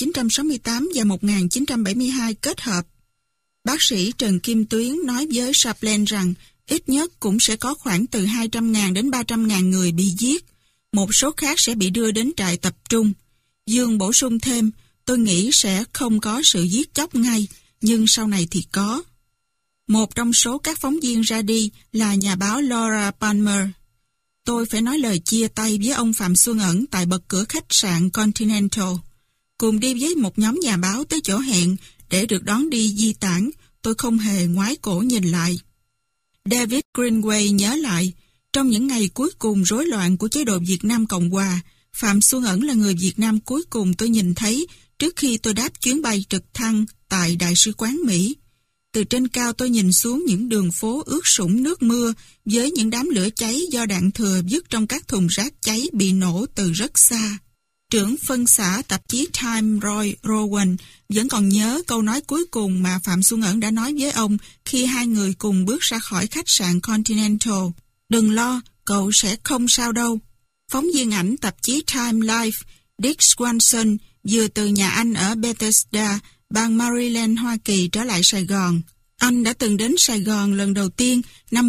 1968 và 1972 kết hợp. Bác sĩ Trần Kim Tuyến nói với Chaplin rằng ít nhất cũng sẽ có khoảng từ 200.000 đến 300.000 người bị giết, một số khác sẽ bị đưa đến trại tập trung. Dương bổ sung thêm, tôi nghĩ sẽ không có sự giết chóc ngay, nhưng sau này thì có. Một trong số các phóng viên ra đi là nhà báo Laura Palmer. Tôi phải nói lời chia tay với ông Phạm Xuân Ẩn tại bậc cửa khách sạn Continental. Cùng đi với một nhóm nhà báo tới chỗ hẹn để được đón đi di tản, tôi không hề ngoái cổ nhìn lại. David Greenway nhớ lại, trong những ngày cuối cùng rối loạn của chế độ Việt Nam Cộng Hòa, Phạm Xuân Ẩn là người Việt Nam cuối cùng tôi nhìn thấy trước khi tôi đáp chuyến bay trực thăng tại Đại sứ quán Mỹ. Từ trên cao tôi nhìn xuống những đường phố ướt sũng nước mưa với những đám lửa cháy do đạn thừa vứt trong các thùng rác cháy bị nổ từ rất xa. Trưởng phân xã tạp chí Time Roy Rowan vẫn còn nhớ câu nói cuối cùng mà Phạm Xuân Ẩn đã nói với ông khi hai người cùng bước ra khỏi khách sạn Continental. Đừng lo, cậu sẽ không sao đâu. Phóng viên ảnh tạp chí Time Life, Dick Swanson, vừa từ nhà anh ở Bethesda, bang Maryland, Hoa Kỳ trở lại Sài Gòn. Anh đã từng đến Sài Gòn lần đầu tiên năm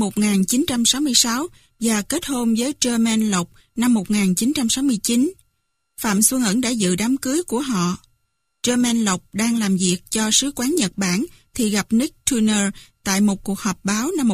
1966 và kết hôn với Germaine Lộc năm 1969. Phạm Xuân Ẩn đã dự đám cưới của họ. Germaine Lộc đang làm việc cho sứ quán Nhật Bản thì gặp Nick Turner tại một cuộc họp báo năm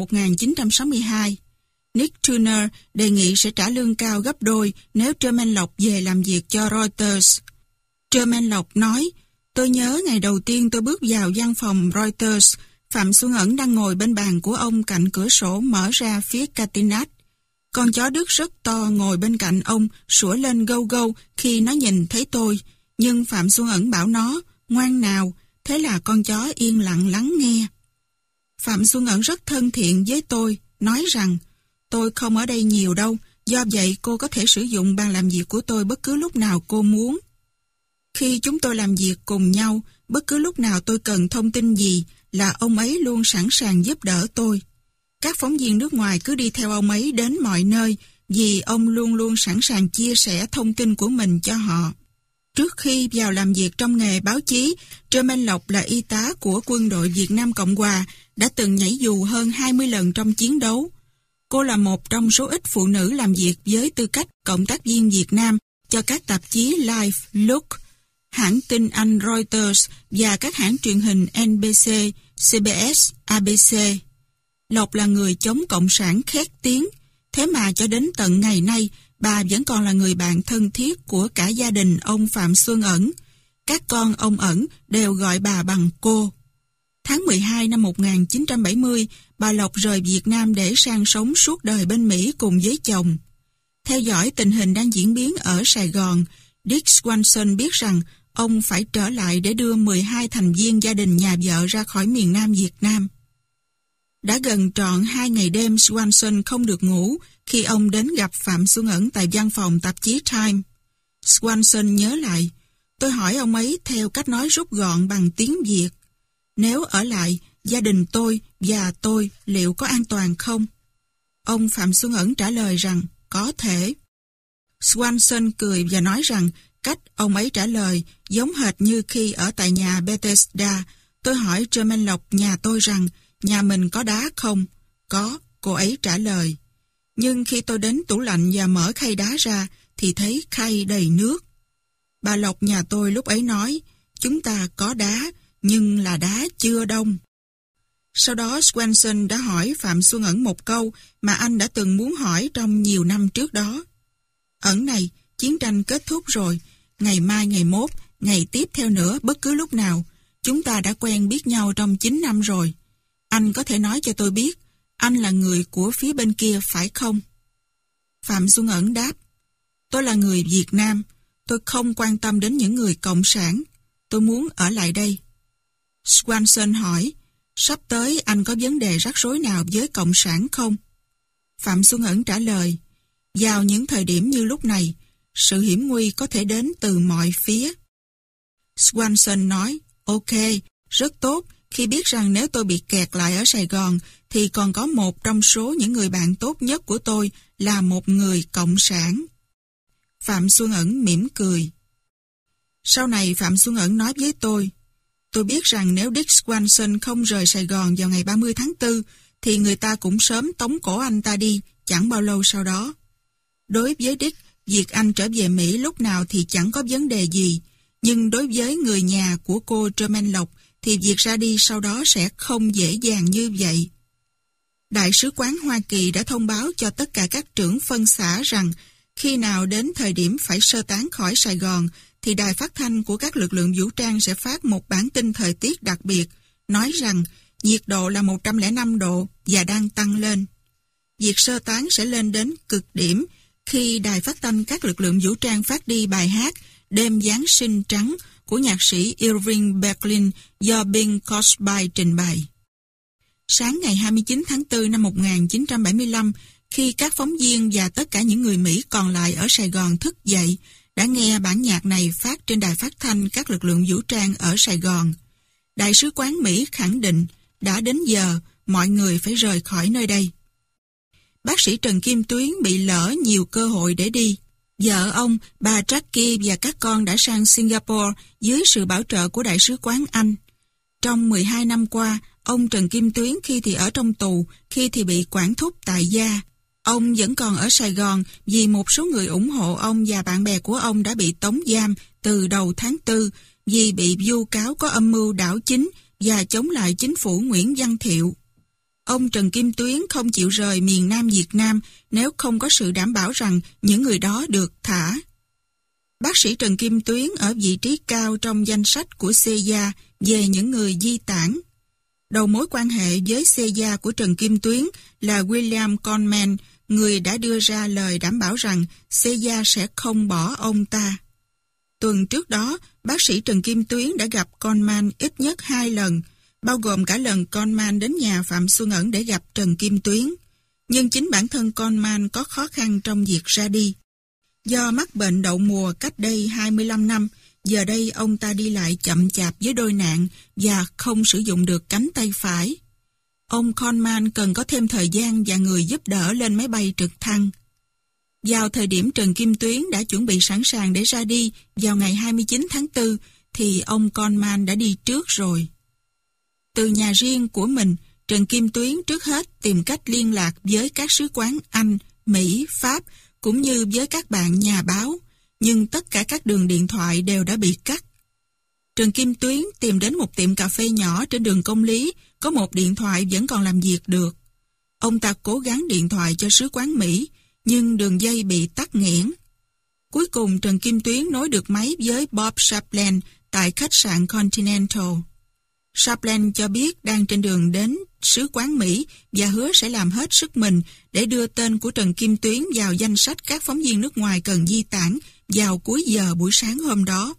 1962. Nick Turner đề nghị sẽ trả lương cao gấp đôi nếu Germaine Lộc về làm việc cho Reuters. Germaine Lộc nói, tôi nhớ ngày đầu tiên tôi bước vào văn phòng Reuters, Phạm Xuân Ẩn đang ngồi bên bàn của ông cạnh cửa sổ mở ra phía Catinat. Con chó Đức rất to ngồi bên cạnh ông, sủa lên gâu gâu khi nó nhìn thấy tôi, nhưng Phạm Xuân Ẩn bảo nó, ngoan nào, thế là con chó yên lặng lắng nghe. Phạm Xuân Ẩn rất thân thiện với tôi, nói rằng, tôi không ở đây nhiều đâu, do vậy cô có thể sử dụng bàn làm việc của tôi bất cứ lúc nào cô muốn. Khi chúng tôi làm việc cùng nhau, bất cứ lúc nào tôi cần thông tin gì là ông ấy luôn sẵn sàng giúp đỡ tôi. Các phóng viên nước ngoài cứ đi theo ông ấy đến mọi nơi vì ông luôn luôn sẵn sàng chia sẻ thông tin của mình cho họ. Trước khi vào làm việc trong nghề báo chí, Germaine Lộc là y tá của quân đội Việt Nam Cộng Hòa, đã từng nhảy dù hơn 20 lần trong chiến đấu. Cô là một trong số ít phụ nữ làm việc với tư cách cộng tác viên Việt Nam cho các tạp chí Life, Look, hãng tin Anh Reuters và các hãng truyền hình NBC, CBS, ABC. Lộc là người chống cộng sản khét tiếng, thế mà cho đến tận ngày nay, bà vẫn còn là người bạn thân thiết của cả gia đình ông Phạm Xuân Ẩn. Các con ông Ẩn đều gọi bà bằng cô. Tháng 12 năm 1970, bà Lộc rời Việt Nam để sang sống suốt đời bên Mỹ cùng với chồng. Theo dõi tình hình đang diễn biến ở Sài Gòn, Dick Swanson biết rằng ông phải trở lại để đưa 12 thành viên gia đình nhà vợ ra khỏi miền Nam Việt Nam. Đã gần trọn 2 ngày đêm Swanson không được ngủ khi ông đến gặp Phạm Xuân Ẩn tại văn phòng tạp chí Time. Swanson nhớ lại. Tôi hỏi ông ấy theo cách nói rút gọn bằng tiếng Việt. Nếu ở lại, gia đình tôi và tôi liệu có an toàn không? Ông Phạm Xuân Ẩn trả lời rằng có thể. Swanson cười và nói rằng cách ông ấy trả lời giống hệt như khi ở tại nhà Bethesda. Tôi hỏi Jermaine Lộc nhà tôi rằng nhà mình có đá không? Có, cô ấy trả lời. Nhưng khi tôi đến tủ lạnh và mở khay đá ra thì thấy khay đầy nước. Bà Lộc nhà tôi lúc ấy nói, chúng ta có đá, nhưng là đá chưa đông. Sau đó Swanson đã hỏi Phạm Xuân Ẩn một câu mà anh đã từng muốn hỏi trong nhiều năm trước đó. Ẩn này, chiến tranh kết thúc rồi, ngày mai ngày mốt, ngày tiếp theo nữa bất cứ lúc nào, chúng ta đã quen biết nhau trong 9 năm rồi. Anh có thể nói cho tôi biết, anh là người của phía bên kia phải không? Phạm Xuân Ẩn đáp, tôi là người Việt Nam, tôi không quan tâm đến những người cộng sản, tôi muốn ở lại đây. Swanson hỏi, sắp tới anh có vấn đề rắc rối nào với cộng sản không? Phạm Xuân Ẩn trả lời, vào những thời điểm như lúc này, sự hiểm nguy có thể đến từ mọi phía. Swanson nói, ok, rất tốt, khi biết rằng nếu tôi bị kẹt lại ở Sài Gòn, thì còn có một trong số những người bạn tốt nhất của tôi là một người cộng sản. Phạm Xuân Ẩn mỉm cười. Sau này Phạm Xuân Ẩn nói với tôi biết rằng nếu Dick Swanson không rời Sài Gòn vào ngày 30 tháng 4, thì người ta cũng sớm tống cổ anh ta đi, chẳng bao lâu sau đó. Đối với Dick, việc anh trở về Mỹ lúc nào thì chẳng có vấn đề gì, nhưng đối với người nhà của cô Jermaine Lộc, thì việc ra đi sau đó sẽ không dễ dàng như vậy. Đại sứ quán Hoa Kỳ đã thông báo cho tất cả các trưởng phân xã rằng khi nào đến thời điểm phải sơ tán khỏi Sài Gòn, thì đài phát thanh của các lực lượng vũ trang sẽ phát một bản tin thời tiết đặc biệt, nói rằng nhiệt độ là 105 độ và đang tăng lên. Việc sơ tán sẽ lên đến cực điểm khi đài phát thanh các lực lượng vũ trang phát đi bài hát Đêm Giáng sinh trắng của nhạc sĩ Irving Berlin do Bing Crosby trình bày. Sáng ngày 29 tháng 4 năm 1975, khi các phóng viên và tất cả những người Mỹ còn lại ở Sài Gòn thức dậy, đã nghe bản nhạc này phát trên đài phát thanh các lực lượng vũ trang ở Sài Gòn. Đại sứ quán Mỹ khẳng định đã đến giờ mọi người phải rời khỏi nơi đây. Bác sĩ Trần Kim Tuyến bị lỡ nhiều cơ hội để đi. Vợ ông, bà Jackie và các con đã sang Singapore dưới sự bảo trợ của Đại sứ quán Anh. Trong 12 năm qua, ông Trần Kim Tuyến khi thì ở trong tù, khi thì bị quản thúc tại gia. Ông vẫn còn ở Sài Gòn vì một số người ủng hộ ông và bạn bè của ông đã bị tống giam từ đầu tháng 4 vì bị vu cáo có âm mưu đảo chính và chống lại chính phủ Nguyễn Văn Thiệu. Ông Trần Kim Tuyến không chịu rời miền Nam Việt Nam nếu không có sự đảm bảo rằng những người đó được thả. Bác sĩ Trần Kim Tuyến ở vị trí cao trong danh sách của CIA về những người di tản. Đầu mối quan hệ với CIA của Trần Kim Tuyến là William Conman, người đã đưa ra lời đảm bảo rằng CIA sẽ không bỏ ông ta. Tuần trước đó, bác sĩ Trần Kim Tuyến đã gặp Conman ít nhất 2 lần, bao gồm cả lần Conman đến nhà Phạm Xuân Ẩn để gặp Trần Kim Tuyến. Nhưng chính bản thân Conman có khó khăn trong việc ra đi. Do mắc bệnh đậu mùa cách đây 25 năm, giờ đây ông ta đi lại chậm chạp với đôi nạn và không sử dụng được cánh tay phải. Ông Conman cần có thêm thời gian và người giúp đỡ lên máy bay trực thăng. Vào thời điểm Trần Kim Tuyến đã chuẩn bị sẵn sàng để ra đi vào ngày 29 tháng 4, thì ông Conman đã đi trước rồi. Từ nhà riêng của mình, Trần Kim Tuyến trước hết tìm cách liên lạc với các sứ quán Anh, Mỹ, Pháp, cũng như với các bạn nhà báo, nhưng tất cả các đường điện thoại đều đã bị cắt. Trần Kim Tuyến tìm đến một tiệm cà phê nhỏ trên đường Công Lý, có một điện thoại vẫn còn làm việc được. Ông ta cố gắng điện thoại cho sứ quán Mỹ, nhưng đường dây bị tắc nghẽn. Cuối cùng Trần Kim Tuyến nối được máy với Bob Chaplin tại khách sạn Continental. Chaplin cho biết đang trên đường đến sứ quán Mỹ và hứa sẽ làm hết sức mình để đưa tên của Trần Kim Tuyến vào danh sách các phóng viên nước ngoài cần di tản vào cuối giờ buổi sáng hôm đó.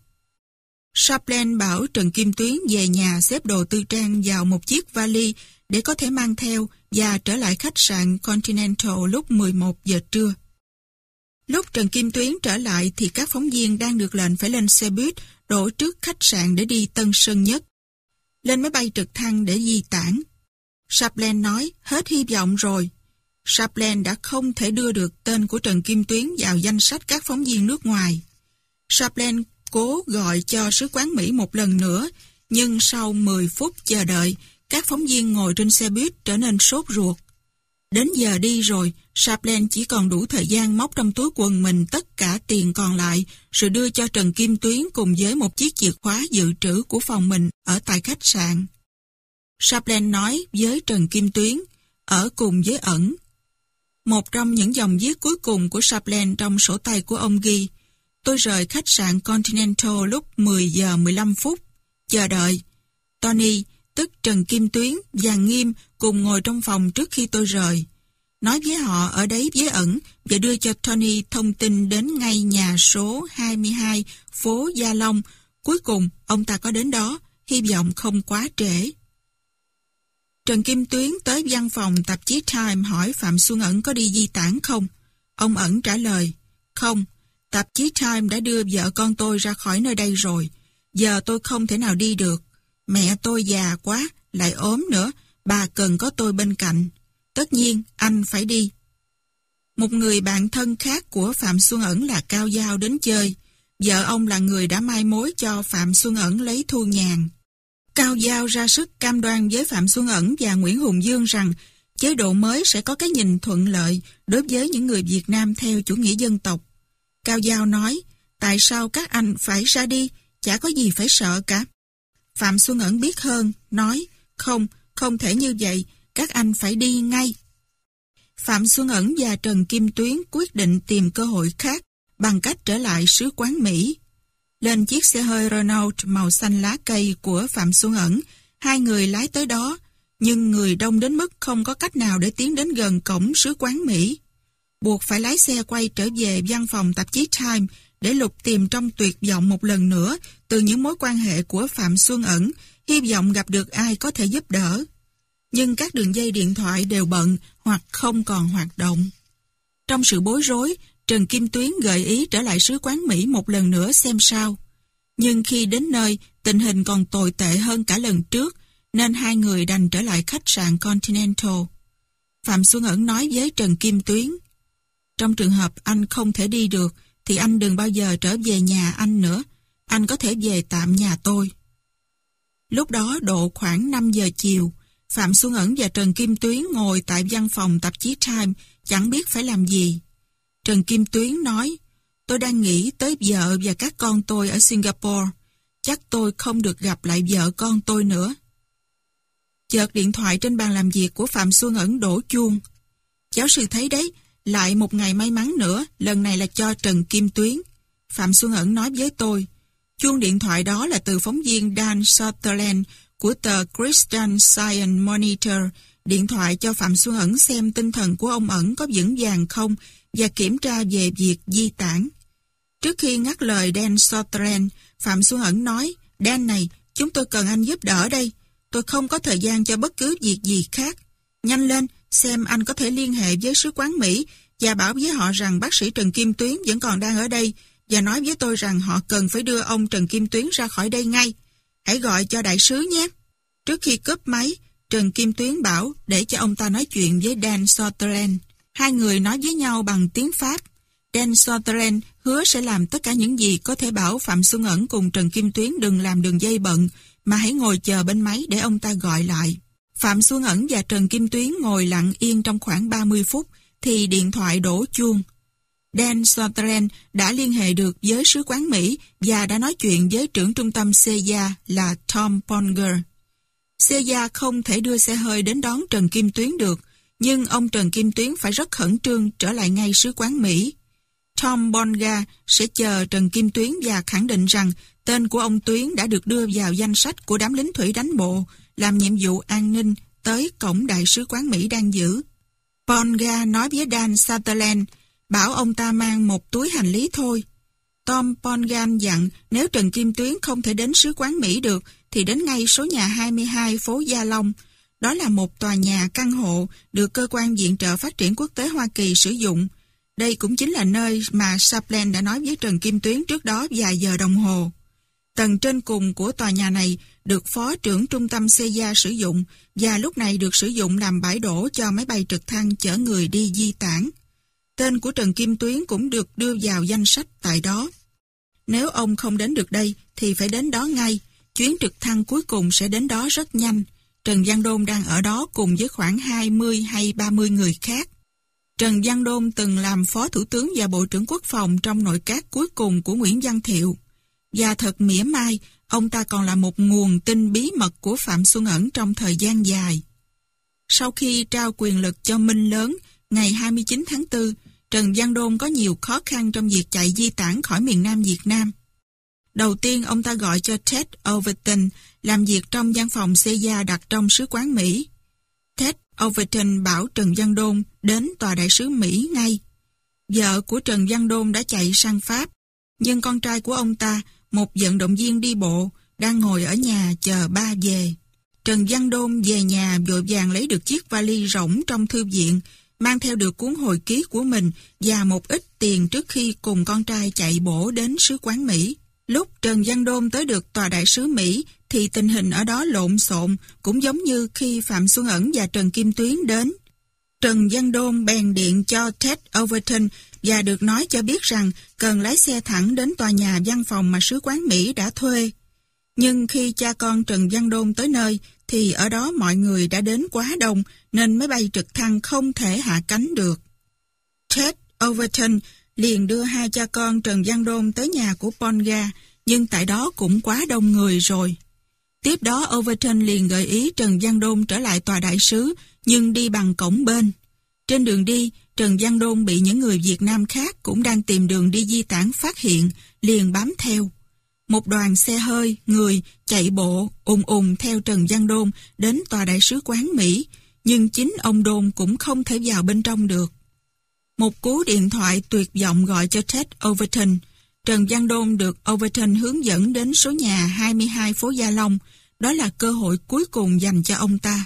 Chaplin bảo Trần Kim Tuyến về nhà xếp đồ tư trang vào một chiếc vali để có thể mang theo và trở lại khách sạn Continental lúc 11 giờ trưa. Lúc Trần Kim Tuyến trở lại thì các phóng viên đang được lệnh phải lên xe buýt đổ trước khách sạn để đi Tân Sơn Nhất. Lên máy bay trực thăng để di tản. Chaplin nói hết hy vọng rồi. Chaplin đã không thể đưa được tên của Trần Kim Tuyến vào danh sách các phóng viên nước ngoài. Chaplin cố gọi cho sứ quán Mỹ một lần nữa, nhưng sau 10 phút chờ đợi, các phóng viên ngồi trên xe buýt trở nên sốt ruột. Đến giờ đi rồi, Chaplin chỉ còn đủ thời gian móc trong túi quần mình tất cả tiền còn lại, rồi đưa cho Trần Kim Tuyến cùng với một chiếc chìa khóa dự trữ của phòng mình ở tại khách sạn. Chaplin nói với Trần Kim Tuyến, ở cùng với ẩn. Một trong những dòng viết cuối cùng của Chaplin trong sổ tay của ông ghi, tôi rời khách sạn Continental lúc 10 giờ 15 phút. Chờ đợi. Tony, tức Trần Kim Tuyến và Nghiêm cùng ngồi trong phòng trước khi tôi rời. Nói với họ ở đấy với ẩn và đưa cho Tony thông tin đến ngay nhà số 22 phố Gia Long. Cuối cùng, ông ta có đến đó, hy vọng không quá trễ. Trần Kim Tuyến tới văn phòng tạp chí Time hỏi Phạm Xuân Ẩn có đi di tản không? Ông Ẩn trả lời, không, tạp chí Time đã đưa vợ con tôi ra khỏi nơi đây rồi. Giờ tôi không thể nào đi được. Mẹ tôi già quá, lại ốm nữa, bà cần có tôi bên cạnh. Tất nhiên, anh phải đi. Một người bạn thân khác của Phạm Xuân Ẩn là Cao Giao đến chơi. Vợ ông là người đã mai mối cho Phạm Xuân Ẩn lấy Thu Nhàn. Cao Giao ra sức cam đoan với Phạm Xuân Ẩn và Nguyễn Hùng Dương rằng chế độ mới sẽ có cái nhìn thuận lợi đối với những người Việt Nam theo chủ nghĩa dân tộc. Cao Giao nói, tại sao các anh phải ra đi, chả có gì phải sợ cả. Phạm Xuân Ẩn biết hơn, nói, không thể như vậy, các anh phải đi ngay. Phạm Xuân Ẩn và Trần Kim Tuyến quyết định tìm cơ hội khác bằng cách trở lại sứ quán Mỹ. Lên chiếc xe hơi Renault màu xanh lá cây của Phạm Xuân Ẩn, hai người lái tới đó, nhưng người đông đến mức không có cách nào để tiến đến gần cổng sứ quán Mỹ. Buộc phải lái xe quay trở về văn phòng tạp chí Time để lục tìm trong tuyệt vọng một lần nữa từ những mối quan hệ của Phạm Xuân Ẩn, hy vọng gặp được ai có thể giúp đỡ. Nhưng các đường dây điện thoại đều bận hoặc không còn hoạt động. Trong sự bối rối, Trần Kim Tuyến gợi ý trở lại sứ quán Mỹ một lần nữa xem sao. Nhưng khi đến nơi, tình hình còn tồi tệ hơn cả lần trước, nên hai người đành trở lại khách sạn Continental. Phạm Xuân Ẩn nói với Trần Kim Tuyến, trong trường hợp anh không thể đi được, thì anh đừng bao giờ trở về nhà anh nữa. Anh có thể về tạm nhà tôi. Lúc đó độ khoảng 5 giờ chiều, Phạm Xuân Ẩn và Trần Kim Tuyến ngồi tại văn phòng tạp chí Time, chẳng biết phải làm gì. Trần Kim Tuyến nói, tôi đang nghĩ tới vợ và các con tôi ở Singapore. Chắc tôi không được gặp lại vợ con tôi nữa. Chợt điện thoại trên bàn làm việc của Phạm Xuân Ẩn đổ chuông. Giáo sư thấy đấy, lại một ngày may mắn nữa, lần này là cho Trần Kim Tuyến. Phạm Xuân Ẩn nói với tôi, chuông điện thoại đó là từ phóng viên Dan Sutherland của tờ Christian Science Monitor, điện thoại cho Phạm Xuân Ẩn xem tinh thần của ông Ẩn có vững vàng không và kiểm tra về việc di tản. Trước khi ngắt lời Dan Sutherland, Phạm Xuân Ẩn nói, Dan này, chúng tôi cần anh giúp đỡ đây. Tôi không có thời gian cho bất cứ việc gì khác. Nhanh lên, xem anh có thể liên hệ với sứ quán Mỹ và bảo với họ rằng bác sĩ Trần Kim Tuyến vẫn còn đang ở đây và nói với tôi rằng họ cần phải đưa ông Trần Kim Tuyến ra khỏi đây ngay. Hãy gọi cho đại sứ nhé. Trước khi cúp máy, Trần Kim Tuyến bảo để cho ông ta nói chuyện với Dan Sutherland. Hai người nói với nhau bằng tiếng Pháp. Dan Sutherland hứa sẽ làm tất cả những gì có thể bảo Phạm Xuân Ẩn cùng Trần Kim Tuyến đừng làm đường dây bận, mà hãy ngồi chờ bên máy để ông ta gọi lại. Phạm Xuân Ẩn và Trần Kim Tuyến ngồi lặng yên trong khoảng 30 phút, thì điện thoại đổ chuông. Dan Sutherland đã liên hệ được với sứ quán Mỹ và đã nói chuyện với trưởng trung tâm CIA là Tom Ponger. CIA không thể đưa xe hơi đến đón Trần Kim Tuyến được, nhưng ông Trần Kim Tuyến phải rất khẩn trương trở lại ngay sứ quán Mỹ. Tom Ponger sẽ chờ Trần Kim Tuyến và khẳng định rằng tên của ông Tuyến đã được đưa vào danh sách của đám lính thủy đánh bộ làm nhiệm vụ an ninh tới cổng đại sứ quán Mỹ đang giữ. Ponger nói với Dan Sutherland, bảo ông ta mang một túi hành lý thôi. Tom Ponger dặn nếu Trần Kim Tuyến không thể đến sứ quán Mỹ được thì đến ngay số nhà 22 phố Gia Long. Đó là một tòa nhà căn hộ được Cơ quan Viện trợ Phát triển Quốc tế Hoa Kỳ sử dụng. Đây cũng chính là nơi mà Chaplin đã nói với Trần Kim Tuyến trước đó vài giờ đồng hồ. Tầng trên cùng của tòa nhà này được Phó trưởng Trung tâm CIA sử dụng và lúc này được sử dụng làm bãi đổ cho máy bay trực thăng chở người đi di tản. Tên của Trần Kim Tuyến cũng được đưa vào danh sách tại đó. Nếu ông không đến được đây thì phải đến đó ngay. Chuyến trực thăng cuối cùng sẽ đến đó rất nhanh. Trần Văn Đôn đang ở đó cùng với khoảng 20 hay 30 người khác. Trần Văn Đôn từng làm Phó Thủ tướng và Bộ trưởng Quốc phòng trong nội các cuối cùng của Nguyễn Văn Thiệu. Và thật mỉa mai, ông ta còn là một nguồn tin bí mật của Phạm Xuân Ẩn trong thời gian dài. Sau khi trao quyền lực cho Minh Lớn, ngày 29 tháng 4, Trần Văn Đôn có nhiều khó khăn trong việc chạy di tản khỏi miền Nam Việt Nam. Đầu tiên, ông ta gọi cho Ted Overton làm việc trong văn phòng CIA đặt trong sứ quán Mỹ. Ted Overton bảo Trần Văn Đôn đến tòa đại sứ Mỹ ngay. Vợ của Trần Văn Đôn đã chạy sang Pháp, nhưng con trai của ông ta, một vận động viên đi bộ, đang ngồi ở nhà chờ ba về. Trần Văn Đôn về nhà vội vàng lấy được chiếc vali rỗng trong thư viện, mang theo được cuốn hồi ký của mình và một ít tiền trước khi cùng con trai chạy bổ đến sứ quán Mỹ. Lúc Trần Văn Đôn tới được tòa đại sứ Mỹ thì tình hình ở đó lộn xộn, cũng giống như khi Phạm Xuân Ẩn và Trần Kim Tuyến đến. Trần Văn Đôn bèn điện cho Ted Overton và được nói cho biết rằng cần lái xe thẳng đến tòa nhà văn phòng mà sứ quán Mỹ đã thuê. Nhưng khi cha con Trần Văn Đôn tới nơi thì ở đó mọi người đã đến quá đông nên máy bay trực thăng không thể hạ cánh được. Ted Overton liền đưa hai cha con Trần Văn Đôn tới nhà của Ponga, nhưng tại đó cũng quá đông người rồi. Tiếp đó Overton liền gợi ý Trần Văn Đôn trở lại tòa đại sứ nhưng đi bằng cổng bên. Trên đường đi, Trần Văn Đôn bị những người Việt Nam khác cũng đang tìm đường đi di tản phát hiện, liền bám theo. Một đoàn xe hơi, người, chạy bộ, ùn theo Trần Văn Đôn đến tòa đại sứ quán Mỹ, nhưng chính ông Đôn cũng không thể vào bên trong được. Một cú điện thoại tuyệt vọng gọi cho Ted Overton. Trần Văn Đôn được Overton hướng dẫn đến số nhà 22 phố Gia Long, đó là cơ hội cuối cùng dành cho ông ta.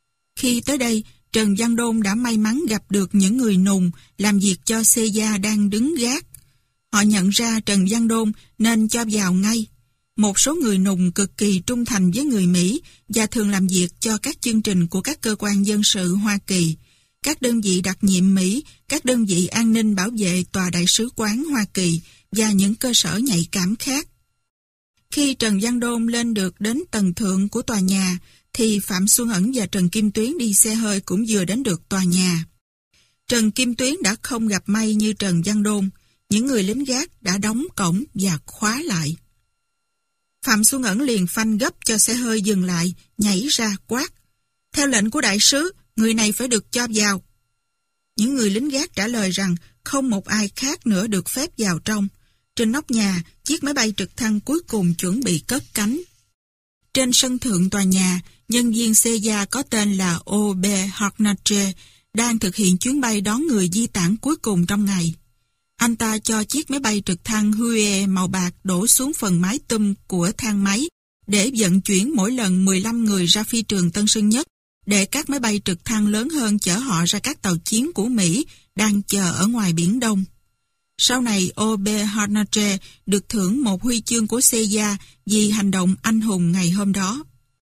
Khi tới đây, Trần Văn Đôn đã may mắn gặp được những người nùng làm việc cho CIA đang đứng gác. Họ nhận ra Trần Văn Đôn nên cho vào ngay. Một số người nùng cực kỳ trung thành với người Mỹ và thường làm việc cho các chương trình của các cơ quan dân sự Hoa Kỳ, các đơn vị đặc nhiệm Mỹ, các đơn vị an ninh bảo vệ tòa đại sứ quán Hoa Kỳ và những cơ sở nhạy cảm khác. Khi Trần Văn Đôn lên được đến tầng thượng của tòa nhà, thì Phạm Xuân Ẩn và Trần Kim Tuyến đi xe hơi cũng vừa đến được tòa nhà. Trần Kim Tuyến đã không gặp may như Trần Văn Đôn. Những người lính gác đã đóng cổng và khóa lại. Phạm Xuân Ẩn liền phanh gấp cho xe hơi dừng lại, nhảy ra quát: "Theo lệnh của đại sứ, người này phải được cho vào." Những người lính gác trả lời rằng không một ai khác nữa được phép vào trong. Trên nóc nhà, chiếc máy bay trực thăng cuối cùng chuẩn bị cất cánh. Trên sân thượng tòa nhà, nhân viên CIA có tên là O.B. Hartnett đang thực hiện chuyến bay đón người di tản cuối cùng trong ngày. Anh ta cho chiếc máy bay trực thăng Huey màu bạc đổ xuống phần mái tum của thang máy để vận chuyển mỗi lần 15 người ra phi trường Tân Sơn Nhất để các máy bay trực thăng lớn hơn chở họ ra các tàu chiến của Mỹ đang chờ ở ngoài Biển Đông. Sau này, O.B. Hartnett được thưởng một huy chương của CIA vì hành động anh hùng ngày hôm đó.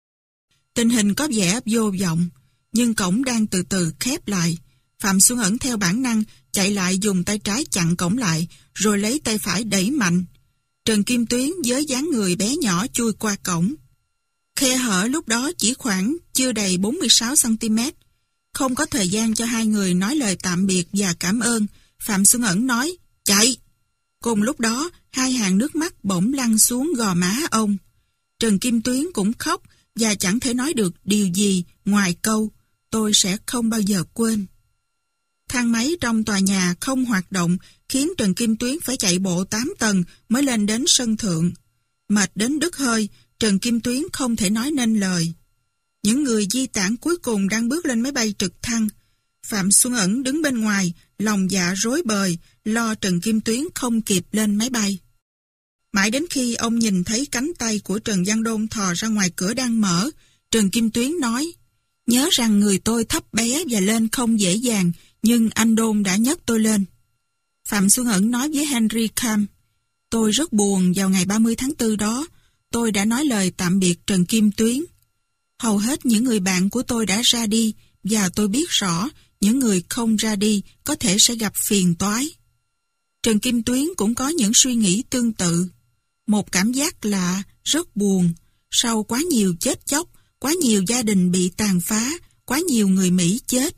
Tình hình có vẻ vô vọng, nhưng cổng đang từ từ khép lại. Phạm Xuân Ẩn theo bản năng chạy lại dùng tay trái chặn cổng lại, rồi lấy tay phải đẩy mạnh. Trần Kim Tuyến với dáng người bé nhỏ chui qua cổng. Khe hở lúc đó chỉ khoảng chưa đầy 46 cm. Không có thời gian cho hai người nói lời tạm biệt và cảm ơn, Phạm Xuân Ẩn nói: "Chạy!" Cùng lúc đó, hai hàng nước mắt bỗng lăn xuống gò má ông. Trần Kim Tuyến cũng khóc và chẳng thể nói được điều gì ngoài câu: "Tôi sẽ không bao giờ quên." Thang máy trong tòa nhà không hoạt động khiến Trần Kim Tuyến phải chạy bộ 8 tầng mới lên đến sân thượng. Mệt đến đứt hơi, Trần Kim Tuyến không thể nói nên lời. Những người di tản cuối cùng đang bước lên máy bay trực thăng. Phạm Xuân Ẩn đứng bên ngoài, lòng dạ rối bời, lo Trần Kim Tuyến không kịp lên máy bay. Mãi đến khi ông nhìn thấy cánh tay của Trần Văn Đôn thò ra ngoài cửa đang mở, Trần Kim Tuyến nói: "Nhớ rằng người tôi thấp bé và lên không dễ dàng, nhưng anh Đôn đã nhấc tôi lên." Phạm Xuân Ẩn nói với Henry Camp, tôi rất buồn vào ngày 30 tháng 4 đó, tôi đã nói lời tạm biệt Trần Kim Tuyến. Hầu hết những người bạn của tôi đã ra đi, và tôi biết rõ những người không ra đi có thể sẽ gặp phiền toái. Trần Kim Tuyến cũng có những suy nghĩ tương tự. Một cảm giác lạ, rất buồn, sau quá nhiều chết chóc, quá nhiều gia đình bị tàn phá, quá nhiều người Mỹ chết.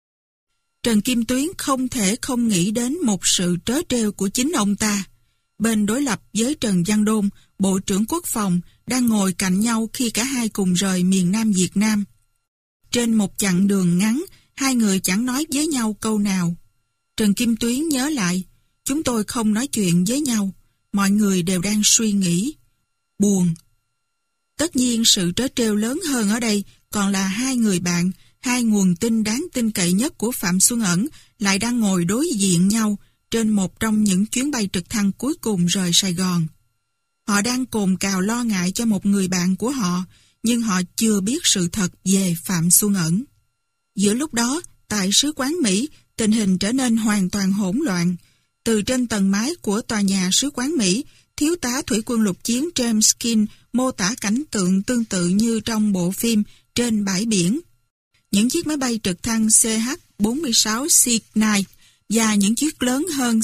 Trần Kim Tuyến không thể không nghĩ đến một sự trớ trêu của chính ông ta. Bên đối lập với Trần Văn Đôn, Bộ trưởng Quốc phòng, đang ngồi cạnh nhau khi cả hai cùng rời miền Nam Việt Nam. Trên một chặng đường ngắn, hai người chẳng nói với nhau câu nào. Trần Kim Tuyến nhớ lại, chúng tôi không nói chuyện với nhau, mọi người đều đang suy nghĩ. Buồn. Tất nhiên sự trớ trêu lớn hơn ở đây còn là hai người bạn, hai nguồn tin đáng tin cậy nhất của Phạm Xuân Ẩn lại đang ngồi đối diện nhau trên một trong những chuyến bay trực thăng cuối cùng rời Sài Gòn. Họ đang cồn cào lo ngại cho một người bạn của họ, nhưng họ chưa biết sự thật về Phạm Xuân Ẩn. Giữa lúc đó, tại sứ quán Mỹ, tình hình trở nên hoàn toàn hỗn loạn. Từ trên tầng mái của tòa nhà sứ quán Mỹ, thiếu tá thủy quân lục chiến James King mô tả cảnh tượng tương tự như trong bộ phim Trên bãi biển. Những chiếc máy bay trực thăng CH-46 Sea Knight và những chiếc lớn hơn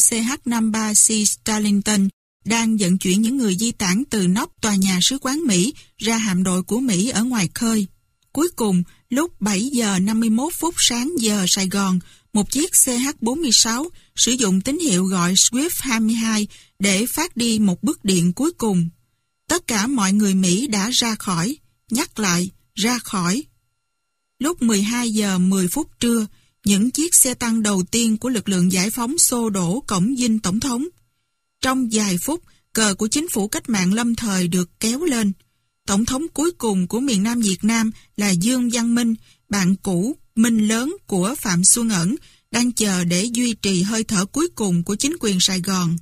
CH-53C Starlington đang vận chuyển những người di tản từ nóc tòa nhà sứ quán Mỹ ra hạm đội của Mỹ ở ngoài khơi. Cuối cùng, lúc 7 giờ 51 phút sáng giờ Sài Gòn, một chiếc CH-46 sử dụng tín hiệu gọi Swift 22 để phát đi một bức điện cuối cùng. Tất cả mọi người Mỹ đã ra khỏi, nhắc lại, ra khỏi. Lúc 12 giờ 10 phút trưa, những chiếc xe tăng đầu tiên của lực lượng giải phóng xô đổ cổng dinh tổng thống. Trong vài phút, cờ của chính phủ cách mạng lâm thời được kéo lên. Tổng thống cuối cùng của miền Nam Việt Nam là Dương Văn Minh, bạn cũ, Minh Lớn của Phạm Xuân Ẩn, đang chờ để duy trì hơi thở cuối cùng của chính quyền Sài Gòn.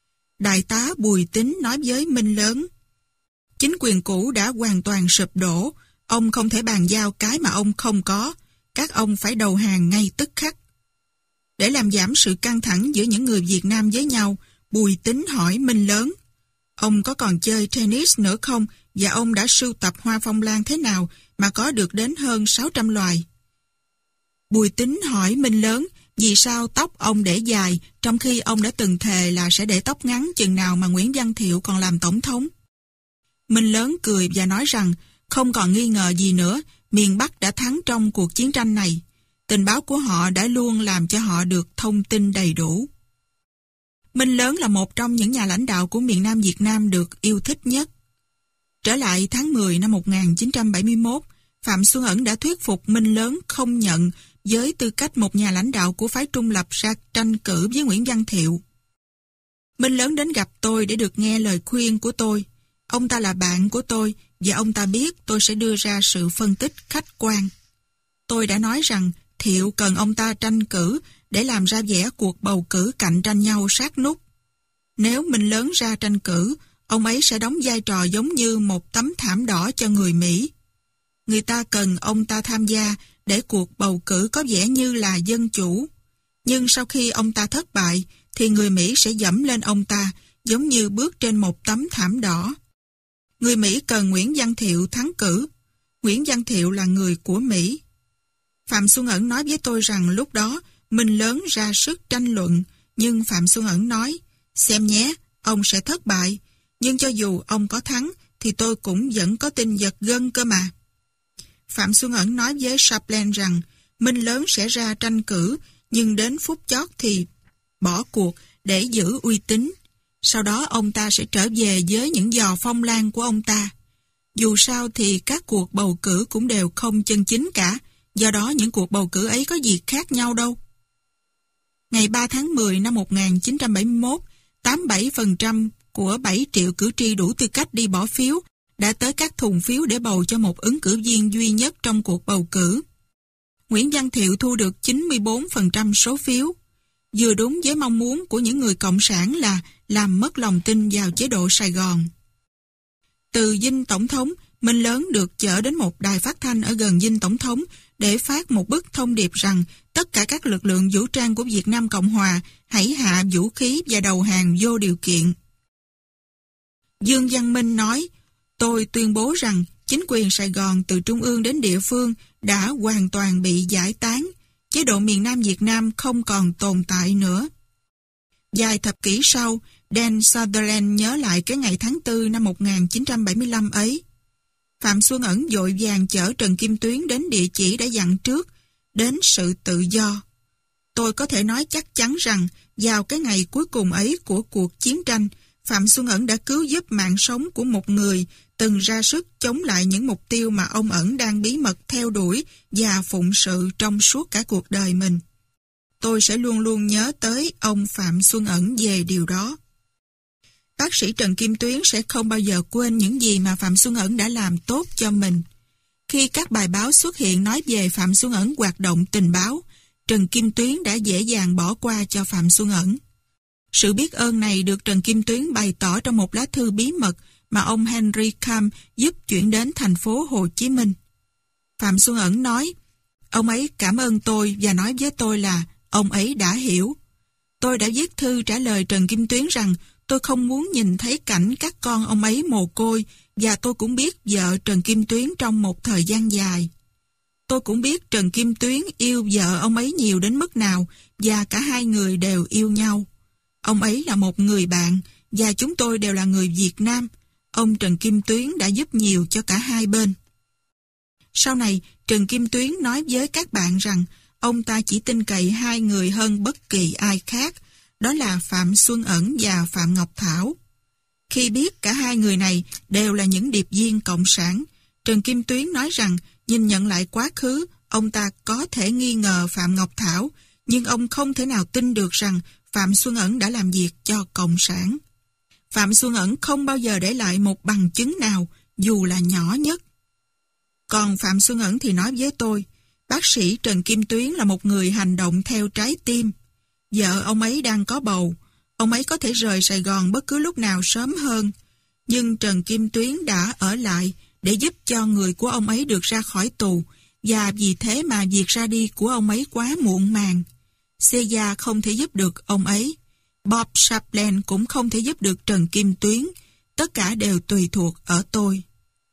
Đại tá Bùi Tín nói với Minh Lớn, chính quyền cũ đã hoàn toàn sụp đổ, ông không thể bàn giao cái mà ông không có, các ông phải đầu hàng ngay tức khắc. Để làm giảm sự căng thẳng giữa những người Việt Nam với nhau, Bùi Tín hỏi Minh Lớn, ông có còn chơi tennis nữa không, và ông đã sưu tập hoa phong lan thế nào mà có được đến hơn 600 loài? Bùi Tín hỏi Minh Lớn, vì sao tóc ông để dài, trong khi ông đã từng thề là sẽ để tóc ngắn chừng nào mà Nguyễn Văn Thiệu còn làm tổng thống? Minh Lớn cười và nói rằng, không còn nghi ngờ gì nữa, miền Bắc đã thắng trong cuộc chiến tranh này. Tình báo của họ đã luôn làm cho họ được thông tin đầy đủ. Minh Lớn là một trong những nhà lãnh đạo của miền Nam Việt Nam được yêu thích nhất. Trở lại tháng 10 năm 1971, Phạm Xuân Ẩn đã thuyết phục Minh Lớn không nhận với tư cách một nhà lãnh đạo của phái trung lập ra tranh cử với Nguyễn Văn Thiệu. Minh Lớn đến gặp tôi để được nghe lời khuyên của tôi. Ông ta là bạn của tôi và ông ta biết tôi sẽ đưa ra sự phân tích khách quan. Tôi đã nói rằng Thiệu cần ông ta tranh cử để làm ra vẻ cuộc bầu cử cạnh tranh nhau sát nút. Nếu Minh Lớn ra tranh cử, ông ấy sẽ đóng vai trò giống như một tấm thảm đỏ cho người Mỹ. Người ta cần ông ta tham gia để cuộc bầu cử có vẻ như là dân chủ. Nhưng sau khi ông ta thất bại, thì người Mỹ sẽ dẫm lên ông ta giống như bước trên một tấm thảm đỏ. Người Mỹ cần Nguyễn Văn Thiệu thắng cử. Nguyễn Văn Thiệu là người của Mỹ. Phạm Xuân Ẩn nói với tôi rằng lúc đó Minh Lớn ra sức tranh luận, nhưng Phạm Xuân Ẩn nói, xem nhé, ông sẽ thất bại, nhưng cho dù ông có thắng, thì tôi cũng vẫn có tin giật gân cơ mà. Phạm Xuân Ẩn nói với Chaplin rằng Minh Lớn sẽ ra tranh cử, nhưng đến phút chót thì bỏ cuộc để giữ uy tín. Sau đó ông ta sẽ trở về với những giò phong lan của ông ta. Dù sao thì các cuộc bầu cử cũng đều không chân chính cả, do đó những cuộc bầu cử ấy có gì khác nhau đâu. Ngày 3 tháng 10 năm 1971, 87% của 7 triệu cử tri đủ tư cách đi bỏ phiếu đã tới các thùng phiếu để bầu cho một ứng cử viên duy nhất trong cuộc bầu cử. Nguyễn Văn Thiệu thu được 94% số phiếu, vừa đúng với mong muốn của những người cộng sản là làm mất lòng tin vào chế độ Sài Gòn. Từ dinh tổng thống, Minh Lớn được chở đến một đài phát thanh ở gần dinh tổng thống để phát một bức thông điệp rằng tất cả các lực lượng vũ trang của Việt Nam Cộng Hòa hãy hạ vũ khí và đầu hàng vô điều kiện. Dương Văn Minh nói, tôi tuyên bố rằng chính quyền Sài Gòn từ trung ương đến địa phương đã hoàn toàn bị giải tán, chế độ miền Nam Việt Nam không còn tồn tại nữa. Vài thập kỷ sau, Dan Sutherland nhớ lại cái ngày tháng 4 năm 1975 ấy. Phạm Xuân Ẩn vội vàng chở Trần Kim Tuyến đến địa chỉ đã dặn trước, đến sự tự do. Tôi có thể nói chắc chắn rằng vào cái ngày cuối cùng ấy của cuộc chiến tranh, Phạm Xuân Ẩn đã cứu giúp mạng sống của một người từng ra sức chống lại những mục tiêu mà ông Ẩn đang bí mật theo đuổi và phụng sự trong suốt cả cuộc đời mình. Tôi sẽ luôn luôn nhớ tới ông Phạm Xuân Ẩn về điều đó. Bác sĩ Trần Kim Tuyến sẽ không bao giờ quên những gì mà Phạm Xuân Ẩn đã làm tốt cho mình. Khi các bài báo xuất hiện nói về Phạm Xuân Ẩn hoạt động tình báo, Trần Kim Tuyến đã dễ dàng bỏ qua cho Phạm Xuân Ẩn. Sự biết ơn này được Trần Kim Tuyến bày tỏ trong một lá thư bí mật mà ông Henry Camp giúp chuyển đến thành phố Hồ Chí Minh. Phạm Xuân Ẩn nói, ông ấy cảm ơn tôi và nói với tôi là ông ấy đã hiểu. Tôi đã viết thư trả lời Trần Kim Tuyến rằng tôi không muốn nhìn thấy cảnh các con ông ấy mồ côi và tôi cũng biết vợ Trần Kim Tuyến trong một thời gian dài. Tôi cũng biết Trần Kim Tuyến yêu vợ ông ấy nhiều đến mức nào và cả hai người đều yêu nhau. Ông ấy là một người bạn và chúng tôi đều là người Việt Nam. Ông Trần Kim Tuyến đã giúp nhiều cho cả hai bên. Sau này, Trần Kim Tuyến nói với các bạn rằng ông ta chỉ tin cậy hai người hơn bất kỳ ai khác, đó là Phạm Xuân Ẩn và Phạm Ngọc Thảo. Khi biết cả hai người này đều là những điệp viên Cộng sản, Trần Kim Tuyến nói rằng nhìn nhận lại quá khứ, ông ta có thể nghi ngờ Phạm Ngọc Thảo, nhưng ông không thể nào tin được rằng Phạm Xuân Ẩn đã làm việc cho Cộng sản. Phạm Xuân Ẩn không bao giờ để lại một bằng chứng nào, dù là nhỏ nhất. Còn Phạm Xuân Ẩn thì nói với tôi, bác sĩ Trần Kim Tuyến là một người hành động theo trái tim. Vợ ông ấy đang có bầu, ông ấy có thể rời Sài Gòn bất cứ lúc nào sớm hơn. Nhưng Trần Kim Tuyến đã ở lại để giúp cho người của ông ấy được ra khỏi tù, và vì thế mà việc ra đi của ông ấy quá muộn màng. Seja không thể giúp được ông ấy. Bob Chaplin cũng không thể giúp được Trần Kim Tuyến. Tất cả đều tùy thuộc ở tôi.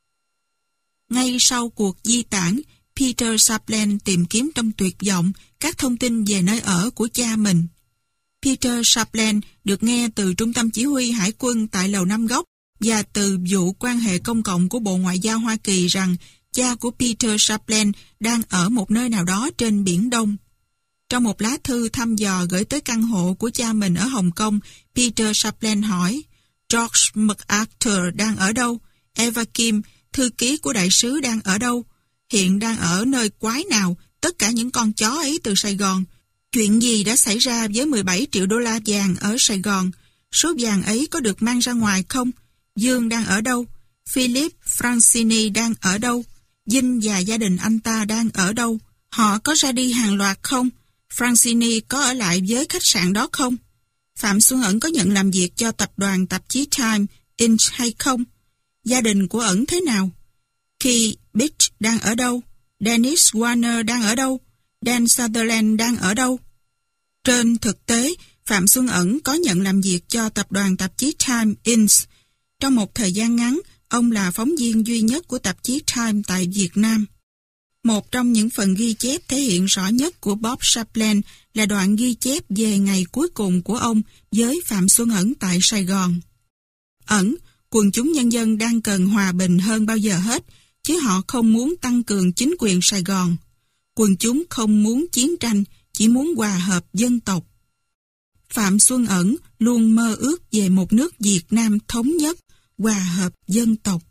Ngay sau cuộc di tản, Peter Chaplin tìm kiếm trong tuyệt vọng các thông tin về nơi ở của cha mình. Peter Chaplin được nghe từ Trung tâm Chỉ huy Hải quân tại Lầu Năm Góc và từ vụ quan hệ công cộng của Bộ Ngoại giao Hoa Kỳ rằng cha của Peter Chaplin đang ở một nơi nào đó trên Biển Đông. Trong một lá thư thăm dò gửi tới căn hộ của cha mình ở Hồng Kông, Peter Chaplin hỏi, George MacArthur đang ở đâu? Eva Kim, thư ký của đại sứ đang ở đâu? Hiện đang ở nơi quái nào? Tất cả những con chó ấy từ Sài Gòn. Chuyện gì đã xảy ra với 17 triệu đô la vàng ở Sài Gòn? Số vàng ấy có được mang ra ngoài không? Dương đang ở đâu? Philip Francini đang ở đâu? Vinh và gia đình anh ta đang ở đâu? Họ có ra đi hàng loạt không? Francini có ở lại với khách sạn đó không? Phạm Xuân Ẩn có nhận làm việc cho tập đoàn tạp chí Time Inc. hay không? Gia đình của Ẩn thế nào? Keith Beach đang ở đâu? Dennis Warner đang ở đâu? Dan Sutherland đang ở đâu? Trên thực tế, Phạm Xuân Ẩn có nhận làm việc cho tập đoàn tạp chí Time Inc. Trong một thời gian ngắn, ông là phóng viên duy nhất của tạp chí Time tại Việt Nam. Một trong những phần ghi chép thể hiện rõ nhất của Bob Chaplin là đoạn ghi chép về ngày cuối cùng của ông với Phạm Xuân Ẩn tại Sài Gòn. Ẩn, quần chúng nhân dân đang cần hòa bình hơn bao giờ hết, chứ họ không muốn tăng cường chính quyền Sài Gòn. Quần chúng không muốn chiến tranh, chỉ muốn hòa hợp dân tộc. Phạm Xuân Ẩn luôn mơ ước về một nước Việt Nam thống nhất, hòa hợp dân tộc.